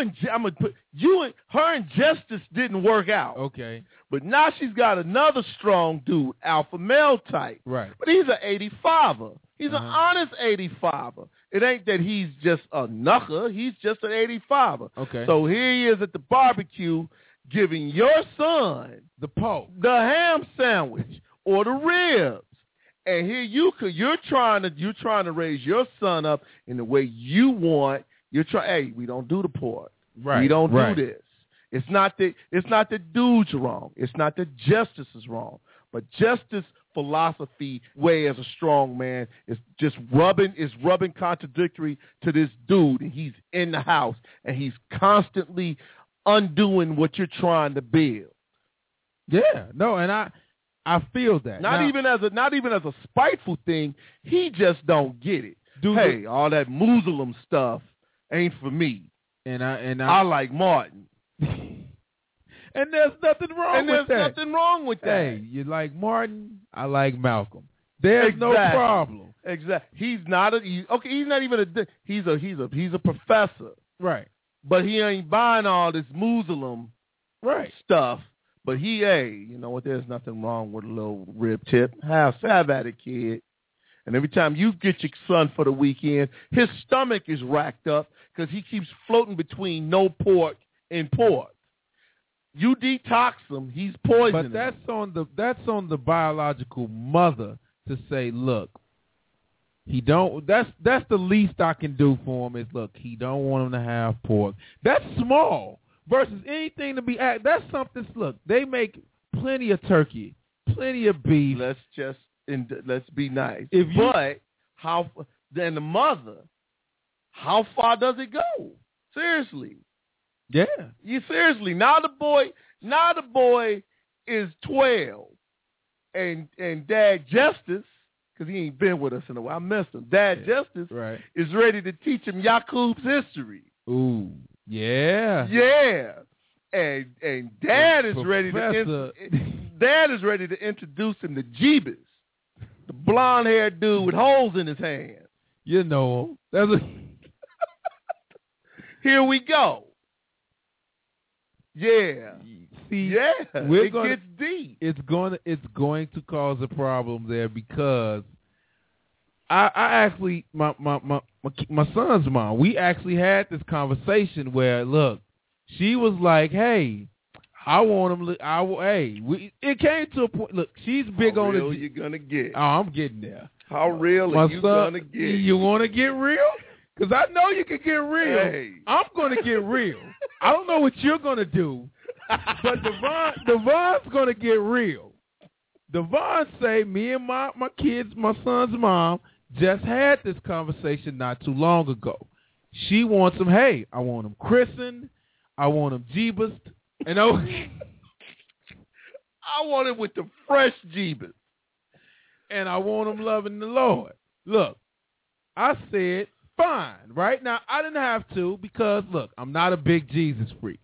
and Justice didn't work out. Okay. But now she's got another strong dude, alpha male type. Right. But he's an 85er. He's an honest 85er. It ain't that he's just a knucker. He's just an 85er. Okay. So here he is at the barbecue giving your son the poke, the ham sandwich or the ribs. And here you're trying to raise your son up in the way you want. Hey, we don't do the pork. Right. We don't do this. It's not that dude's wrong. It's not that Justice is wrong. But Justice philosophy way as a strong man is just rubbing contradictory to this dude, and he's in the house and he's constantly undoing what you're trying to build. Yeah. No, and I feel that. Not even as a spiteful thing, he just don't get it. Hey, all that Muslim stuff ain't for me. And I like Martin. And there's nothing wrong with that. Hey, you like Martin, I like Malcolm. There's no problem. Exactly. He's not he's a professor. Right. But he ain't buying all this Muslim stuff. But you know what? There's nothing wrong with a little rib tip. Have at it, kid. And every time you get your son for the weekend, his stomach is racked up because he keeps floating between no pork and pork. You detox him, he's poisoning. But that's on the biological mother to say, look, he don't. That's the least I can do for him is look. He don't want him to have pork. That's small versus anything to be. That's something. Look, they make plenty of turkey, plenty of beef. Let's be nice. But then the mother? How far does it go? Seriously. Yeah. Seriously. Now the boy is 12, and Dad Justice. Because he ain't been with us in a while. I missed him. Dad Justice is ready to teach him Yaqub's history. Ooh, yeah. Yeah. And Dad is ready to introduce him to Jeebus, the blonde-haired dude with holes in his hands. You know him. Here we go. Yeah. See, gets deep. It's going to cause a problem there because I actually my son's mom, we actually had this conversation where look, she was like, "Hey, I want him. It came to a point. Look, she's big on it. How real you gonna get? Oh, I'm getting there. How real are you gonna get? You want to get real? Because I know you can get real. Hey. I'm gonna get real. I don't know what you're gonna do. But Devon's going to get real. Devon say, me and my kids, my son's mom, just had this conversation not too long ago. She wants him, hey, I want him christened. I want him Jeebus. And I want him with the fresh Jeebus. And I want him loving the Lord. Look, I said, fine. Right now, I didn't have to because, look, I'm not a big Jesus freak.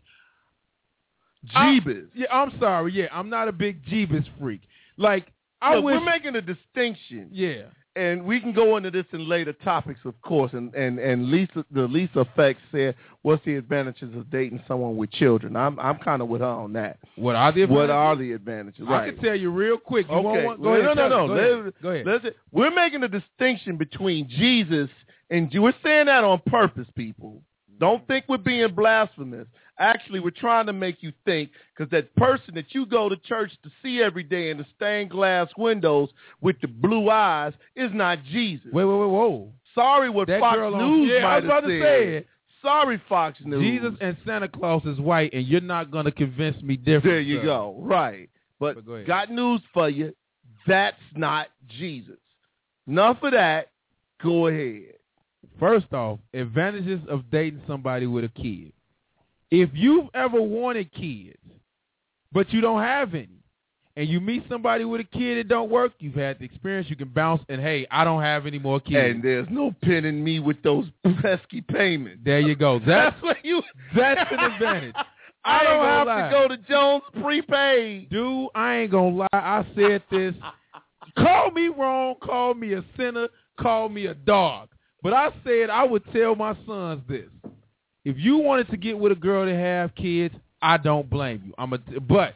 Jeebus. I'm sorry. Yeah, I'm not a big Jeebus freak. Like, we're making a distinction. Yeah. And we can go into this in later topics, of course. And Lisa Effect said, what's the advantages of dating someone with children? I'm kind of with her on that. What are the advantages? I can tell you real quick. You okay. Go ahead. No. Go ahead. We're making a distinction between Jesus and we're saying that on purpose, people. Don't think we're being blasphemous. Actually, we're trying to make you think because that person that you go to church to see every day in the stained glass windows with the blue eyes is not Jesus. Whoa. Sorry what that Fox News might have said. Sorry, Fox News. Jesus and Santa Claus is white, and you're not going to convince me different. There you go. Right. But got news for you. That's not Jesus. Enough of that. Go ahead. First off, advantages of dating somebody with a kid. If you've ever wanted kids, but you don't have any, and you meet somebody with a kid that don't work, you've had the experience, you can bounce, and hey, I don't have any more kids. And there's no pinning me with those pesky payments. There you go. That's an advantage. I don't have to go to Jones Prepaid. Dude, I ain't going to lie. I said this. Call me wrong. Call me a sinner. Call me a dog. But I said I would tell my sons this. If you wanted to get with a girl to have kids, I don't blame you. But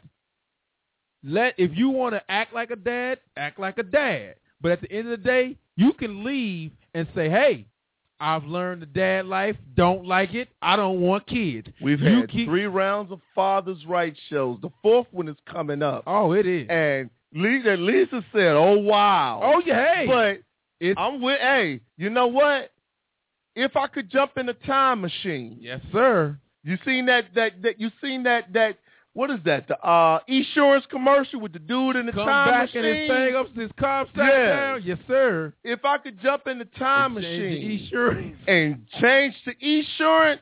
if you want to act like a dad, act like a dad. But at the end of the day, you can leave and say, hey, I've learned the dad life, don't like it, I don't want kids. We've had 3 rounds of Father's Right shows. The 4th one is coming up. Oh, it is. And Lisa said, oh, wow. Oh, yeah, hey. But I'm with, hey, you know what? If I could jump in a time machine. Yes, sir. You seen that what is that? The insurance commercial with the dude in the time machine? Come back and his thing up, his car sat down? Yes, sir. If I could jump in the time machine insurance and change to insurance,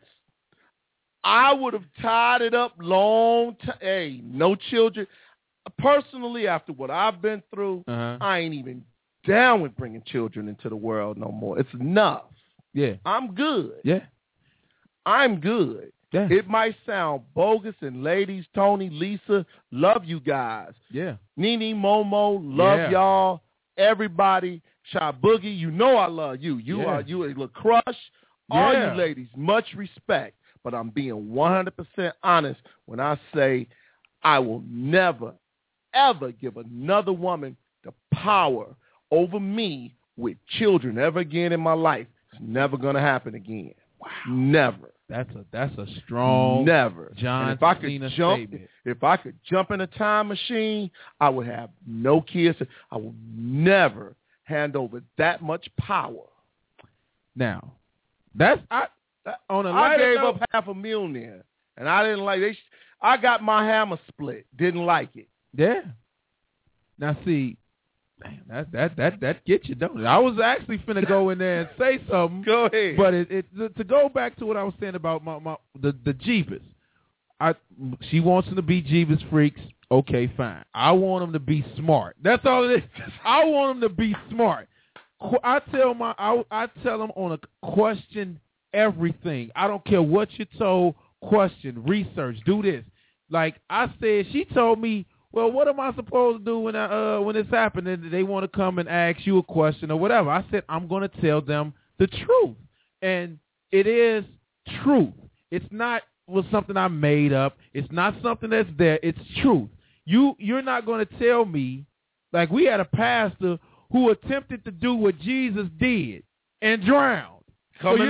I would have tied it up long time. Hey, no children. Personally, after what I've been through, I ain't even down with bringing children into the world no more. It's enough. Yeah. I'm good. Yeah. I'm good. Yeah. It might sound bogus, and ladies, Tony, Lisa, love you guys. Yeah. Nene, Momo, love y'all. everybody. Shy Boogie, you know I love you. You are LaCrush. All you ladies, much respect. But I'm being 100% honest when I say I will never, ever give another woman the power over me with children ever again in my life. It's never going to happen again. Wow. Never. That's a strong John Cena statement. If I could jump in a time machine, I would have no kids. I would never hand over that much power. Now, I gave up $500,000, and I didn't like it. I got my hammer split. Didn't like it. Yeah. Now see, damn, that gets you, don't it? I was actually finna go in there and say something. Go ahead. But to go back to what I was saying about the Jeebus. She wants them to be Jeebus freaks. Okay, fine. I want them to be smart. That's all it is. I want them to be smart. I tell them on a question everything. I don't care what you're told. Question, research, do this. Like I said, she told me, well, what am I supposed to do when this happened and they want to come and ask you a question or whatever? I said, I'm going to tell them the truth. And it is truth. It's not something I made up. It's not something that's there. It's truth. You're not going to tell me, like we had a pastor who attempted to do what Jesus did and drowned. Coming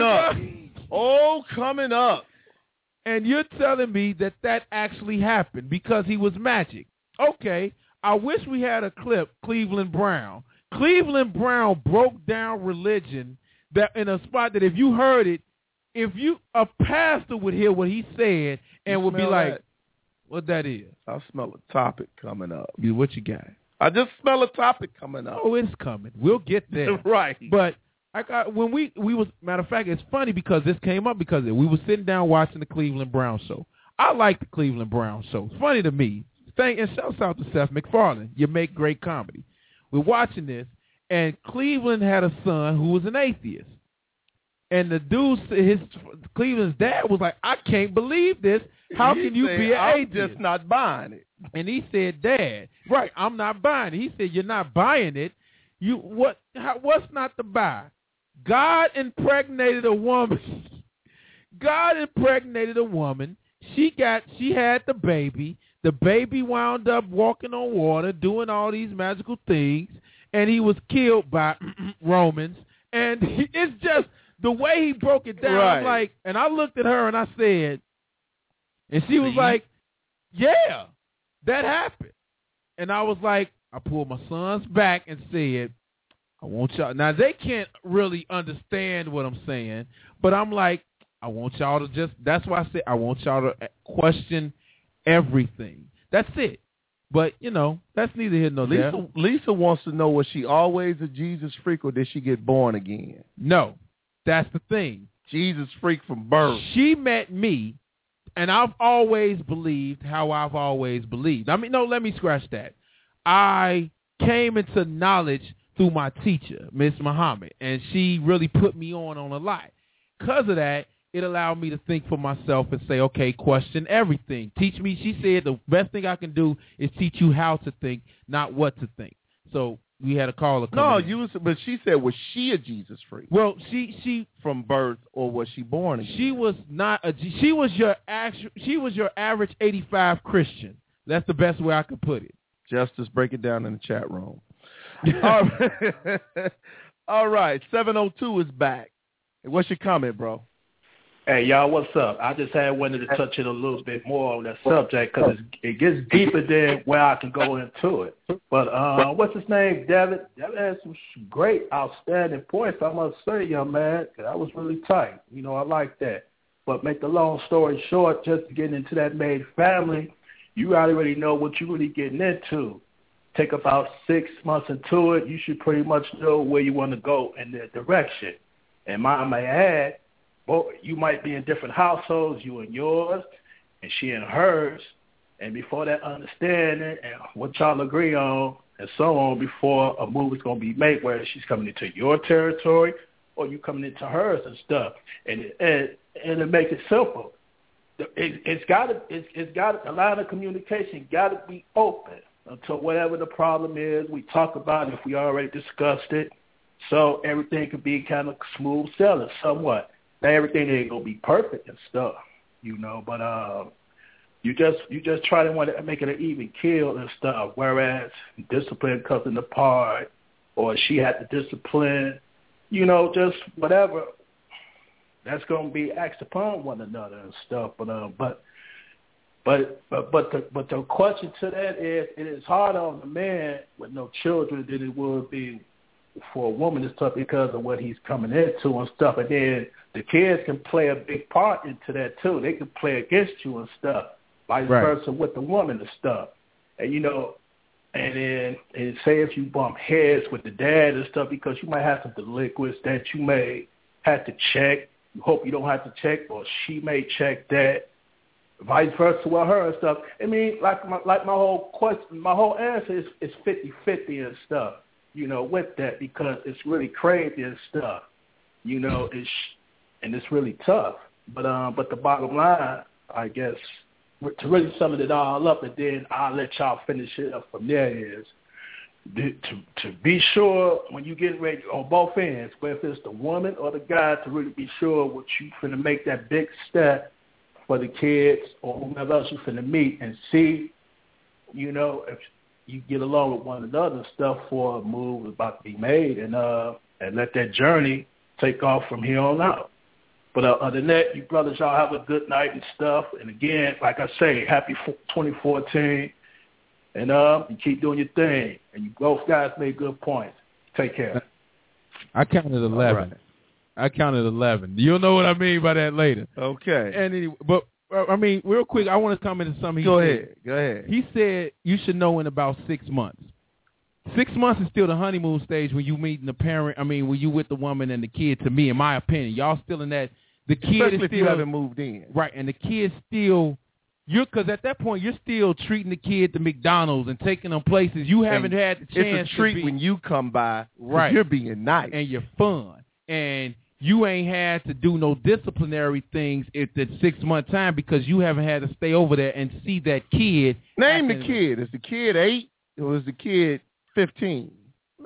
up. And you're telling me that actually happened because he was magic. Okay, I wish we had a clip, Cleveland Brown. Cleveland Brown broke down religion that in a spot that if you heard it, a pastor would hear what he said and would be like, what that is? I smell a topic coming up. What you got? I just smell a topic coming up. Oh, it's coming. We'll get there. Right. But when we was, matter of fact, it's funny because this came up because we were sitting down watching the Cleveland Brown show. I like the Cleveland Brown show. It's funny to me. And shouts out to Seth MacFarlane. You make great comedy. We're watching this, and Cleveland had a son who was an atheist. And the dude, Cleveland's dad was like, I can't believe this. How can you be an atheist? I'm just not buying it. And he said, Dad, right, I'm not buying it. He said, you're not buying it. What's not to buy? God impregnated a woman. God impregnated a woman. She had the baby. The baby wound up walking on water, doing all these magical things, and he was killed by Romans. And it's just the way he broke it down. Right. I'm like, and I looked at her and I said, and she was like, yeah, that happened. And I was like, I pulled my sons back and said, I want y'all. Now, they can't really understand what I'm saying, but I'm like, I want y'all to that's why I said I want y'all to question everything. That's it. But, that's neither here nor there. Lisa wants to know, was she always a Jesus freak or did she get born again? No. That's the thing. Jesus freak from birth. She met me, and I've always believed how I've always believed. I mean, no, let me scratch that. I came into knowledge through my teacher, Miss Muhammad, and she really put me on a lot. Because of that, it allowed me to think for myself and say, okay, question everything. Teach me. She said the best thing I can do is teach you how to think, not what to think. So we had a caller come in. But she said, was she a Jesus freak? Well, she from birth, or was she born again? She was not she was your average 85 Christian. That's the best way I could put it. Justice, break it down in the chat room. All right. 702 is back. What's your comment, bro? Hey, y'all, what's up? I just wanted to touch it a little bit more on that subject because it gets deeper than where I can go into it. But what's his name? Devin had some great, outstanding points, I must say, young man. That was really tight. I like that. But make the long story short, just to get into that made family, you already know what you're really getting into. Take about 6 months into it, you should pretty much know where you want to go in that direction. And mom may add, you might be in different households, you and yours, and she and hers. And before that understanding and what y'all agree on and so on, before a move is going to be made where she's coming into your territory or you coming into hers and stuff. And to make it simple, it's got to a line of communication got to be open. until whatever the problem is, we talk about it if we already discussed it, so everything could be kind of smooth sailing somewhat. Now, everything ain't going to be perfect and stuff, but you just try to want to make it an even kill and stuff, whereas discipline comes into part, or she had to discipline, just whatever. That's going to be acted upon one another and stuff. But the question to that is, it is harder on the man with no children than it would be for a woman and stuff because of what he's coming into and stuff. And then the kids can play a big part into that too. They can play against you and stuff, vice versa with the woman and stuff. And and say if you bump heads with the dad and stuff, because you might have some delinquents that you may have to check. You hope you don't have to check, or she may check that. Vice versa with her and stuff. I mean, like my whole question, my whole answer is 50-50 and stuff. With that, because it's really crazy and stuff. And it's really tough. But the bottom line, I guess, to really sum it all up, and then I'll let y'all finish it up from there, is to be sure when you get ready on both ends, whether it's the woman or the guy, to really be sure what you finna make that big step for the kids or whomever else you finna meet, and see, if you get along with one another and stuff for a move about to be made, and let that journey take off from here on out. But other than that, you brothers, y'all have a good night and stuff. And again, like I say, happy 2014. And you keep doing your thing. And you both guys made good points. Take care. I counted 11. Right. I counted 11. You'll know what I mean by that later. Okay. And anyway, but I mean, real quick, I want to comment on something. Go ahead. He said you should know in about 6 months. 6 months is still the honeymoon stage when you meeting the parent. I mean, when you with the woman and the kid. To me, in my opinion, y'all still in that. The kid especially is still, if you haven't moved in, right? And the kid still, because at that point you're still treating the kid to McDonald's and taking them places you haven't had the chance. It's a treat when you come by, right? You're being nice and you're fun, and you ain't had to do no disciplinary things at that 6 month time because you haven't had to stay over there and see that kid. Name the kid. Is the kid 8 or is the kid 15? For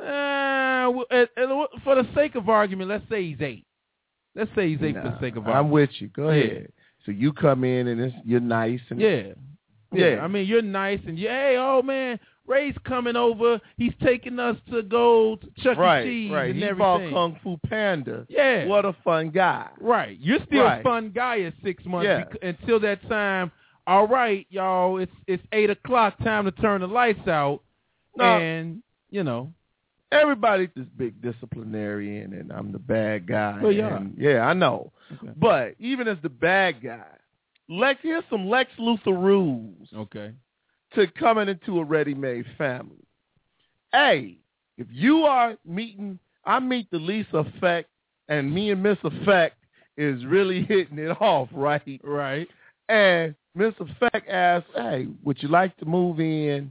the sake of argument, let's say he's 8. Let's say he's 8 for the sake of argument. I'm with you. Go ahead. So you come in and you're nice. And yeah. I mean, you're nice and hey, oh man, Ray's coming over. He's taking us to go to Chuck E. Cheese and everything. He bought Kung Fu Panda. Yeah. What a fun guy. Right. You're still a fun guy at 6 months until that time. All right, y'all, it's 8 o'clock, time to turn the lights out. And, everybody's this big disciplinarian, and I'm the bad guy. Well, yeah, I know. Okay. But even as the bad guy, here's some Lex Luthor rules. Okay. To coming into a ready-made family. Hey, if you are I meet the Lisa Effect, and me and Miss Effect is really hitting it off, right? Right. And Miss Effect asks, hey, would you like to move in,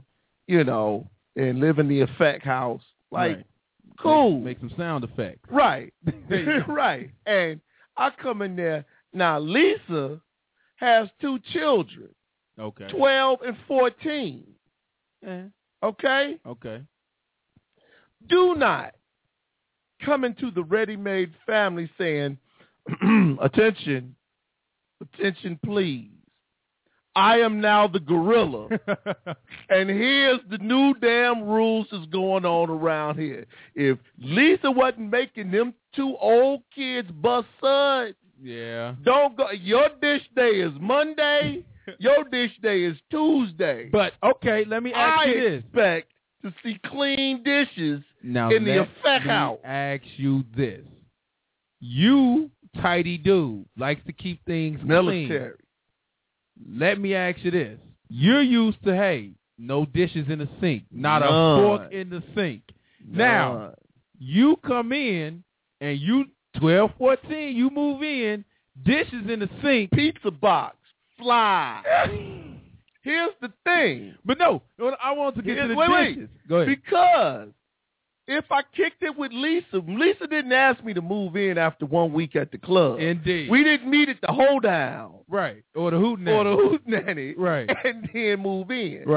and live in the Effect house? Like, cool. Make some sound effects. Right. Right. And I come in there. Now, Lisa has 2 children. Okay. 12 and 14. Okay? Okay. Do not come into the ready-made family saying, attention, please. I am now the gorilla. And here's the new damn rules that's going on around here. If Lisa wasn't making them 2 old kids bust suds, don't go. Your dish day is Monday. Your dish day is Tuesday. But, okay, let me ask you this. I expect to see clean dishes in the Effect house. Let me ask you this. You, tidy dude, likes to keep things military. Clean. Let me ask you this. You're used to, hey, no dishes in the sink, not a fork in the sink. Now, you come in and you 12, 14, you move in, dishes in the sink. Pizza box, fly. Here's the thing. But no, I want to get to the dishes. Wait. Go ahead. Because if I kicked it with Lisa didn't ask me to move in after 1 week at the club. Indeed. We didn't meet at the Hold Down. Right. Or the Hootenanny. Right. And then move in. Right.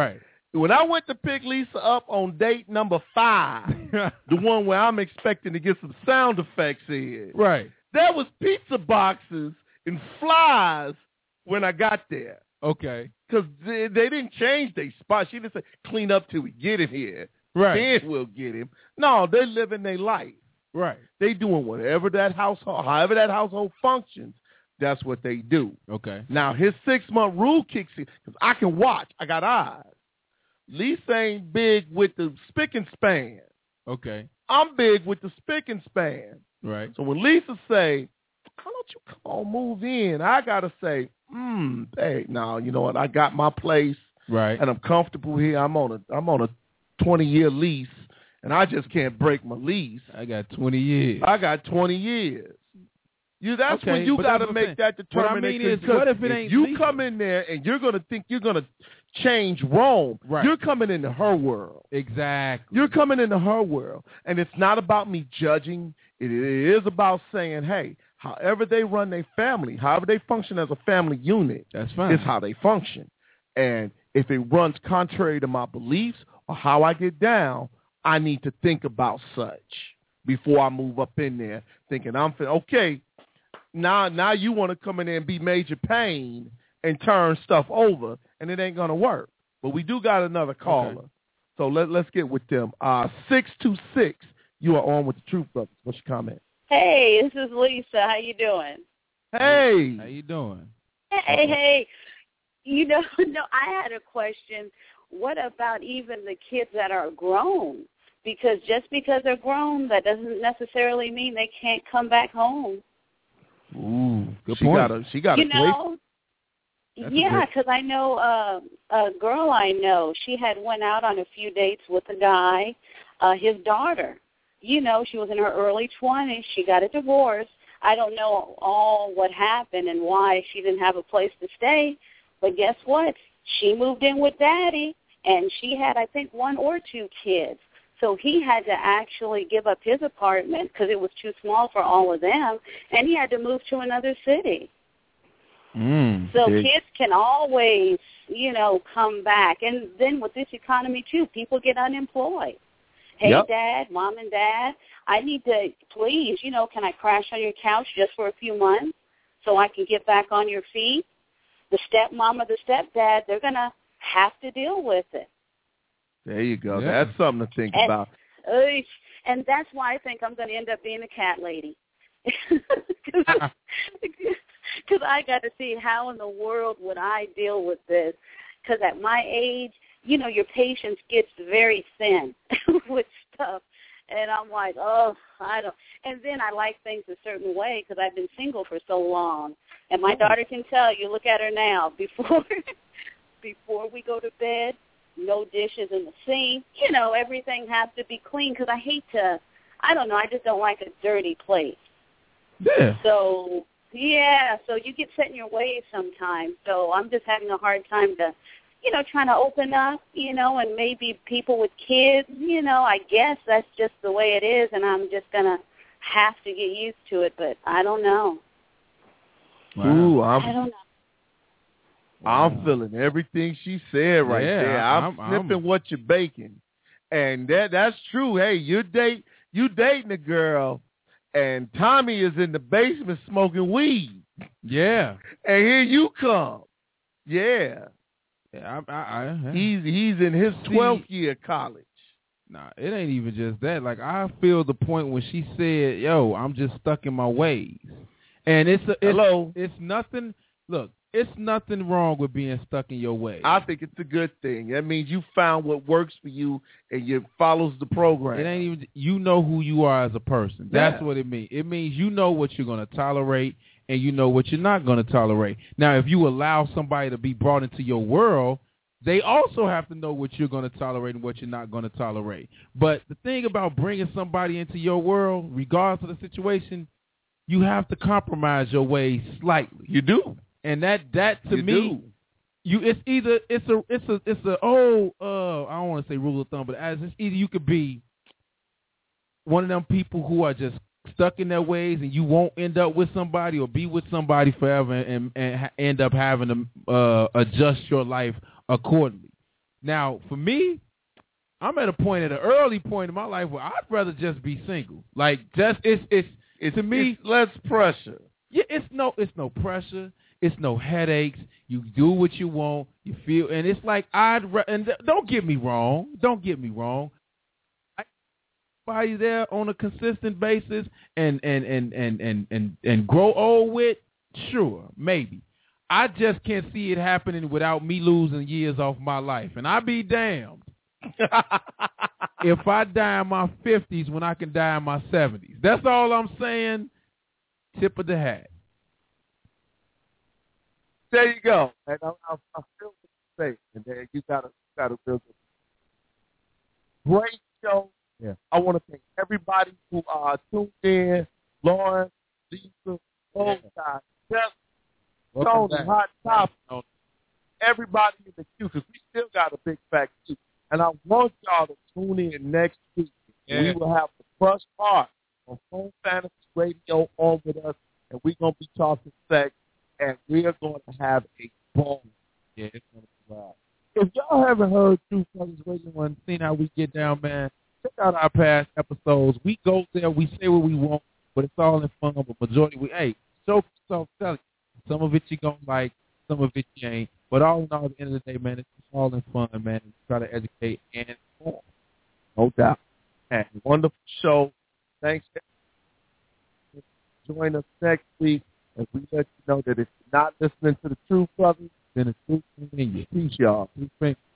When I went to pick Lisa up on date number 5, the one where I'm expecting to get some sound effects in, right? There was pizza boxes and flies when I got there. Okay. Because they didn't change their spot. She didn't say, clean up till we get him here. Right. Then we'll get him. No, they're living their life. Right. They doing whatever that household, however that household functions, that's what they do. Okay. Now, his 6-month rule kicks in, because I can watch. I got eyes. Lisa ain't big with the spick and span. Okay. I'm big with the spick and span. Right. So when Lisa say, why don't you come on, move in? I got to say, hey, no, you know what? I got my place. Right. And I'm comfortable here. I'm on a 20-year lease, and I just can't break my lease. I got 20 years. I got 20 years. That's okay, when you got to make that determination. What I mean is, what if it ain't you Lisa? Come in there and you're going to think you're going to change Rome, right. You're coming into her world. Exactly. You're coming into her world. And it's not about me judging. It is about saying, hey, however they run their family, however they function as a family unit, that's fine. Is how they function. And if it runs contrary to my beliefs or how I get down, I need to think about such before I move up in there thinking okay, now you want to come in there and be Major Payne and turn stuff over, and it ain't going to work. But we do got another caller. Okay. So let's get with them. 626, you are on with the Truth Brothers. What's your comment? Hey, this is Lisa. How you doing? Hey. How you doing? Hey. You know, I had a question. What about even the kids that are grown? Because just because they're grown, that doesn't necessarily mean they can't come back home. Ooh, good point. She got a great. Yeah, because I know a girl I know. She had went out on a few dates with a guy, his daughter. You know, she was in her early 20s. She got a divorce. I don't know all what happened and why she didn't have a place to stay. But guess what? She moved in with Daddy, and she had, I think, 1 or 2 kids. So he had to actually give up his apartment because it was too small for all of them, and he had to move to another city. So kids can always, come back. And then with this economy, too, people get unemployed. Hey, yep. Dad, Mom and Dad, I need to, please, can I crash on your couch just for a few months so I can get back on your feet? The stepmom or the stepdad, they're going to have to deal with it. There you go. Yeah. That's something to think about. And that's why I think I'm going to end up being a cat lady. Because I got to see how in the world would I deal with this. Because at my age, your patience gets very thin with stuff. And I'm like, I don't. And then I like things a certain way because I've been single for so long. And my daughter can tell you, look at her now, before we go to bed, no dishes in the sink. Everything has to be clean because I just don't like a dirty place. Yeah. So you get set in your ways sometimes. So I'm just having a hard time to, trying to open up, and maybe people with kids, I guess that's just the way it is, and I'm just going to have to get used to it, but I don't know. Wow. Ooh, I don't know. I'm feeling everything she said right there. I'm sniffing what you're baking. And that's true. Hey, you dating a girl, and Tommy is in the basement smoking weed. Yeah. And here you come. Yeah. Yeah, He's in his 12th year of college. Nah, it ain't even just that. Like, I feel the point when she said, yo, I'm just stuck in my ways. And it's nothing. Look, it's nothing wrong with being stuck in your ways. I think it's a good thing. That means you found what works for you and you follows the program. It ain't even, you know who you are as a person. That's what it means. It means you know what you're going to tolerate and you know what you're not going to tolerate. Now, if you allow somebody to be brought into your world, they also have to know what you're going to tolerate and what you're not going to tolerate. But the thing about bringing somebody into your world, regardless of the situation, you have to compromise your ways slightly. You do. And that to me, it's I don't want to say rule of thumb, but it's either you could be one of them people who are just stuck in their ways and you won't end up with somebody, or be with somebody forever and end up having to adjust your life accordingly. Now, for me, I'm at an early point in my life where I'd rather just be single. Like, just it's to me, it's less pressure. Yeah, it's no pressure. It's no headaches. You do what you want. You feel, and it's like and don't get me wrong. I buy there on a consistent basis and grow old with, sure, maybe. I just can't see it happening without me losing years off my life, and I be damned if I die in my 50s when I can die in my 70s. That's all I'm saying. Tip of the hat. There you go. And I feel what you say. And then you got a real good, great show. Yeah. I want to thank everybody who tuned in. Lauren, Lisa, both guys, Jeff, Tony, Hot Topic, everybody in the queue, because we still got a big fat queue. And I want y'all to tune in next week. Yeah. We will have the first part of Home Fantasy Radio on with us, and we're going to be talking sex. And we are going to have a ball. Yeah, it's going to be wild. If y'all haven't heard True Fellas Radio and seen how we get down, man, check out our past episodes. We go there, we say what we want, but it's all in fun. But majority, show yourself, tell you. Some of it you going to like, some of it you ain't. But all in all, at the end of the day, man, it's all in fun, man. We try to educate and inform. No doubt. And wonderful show. Thanks. Join us next week. And we let you know that if you're not listening to the True Brothers, then it's true in you. Peace, y'all. Peace,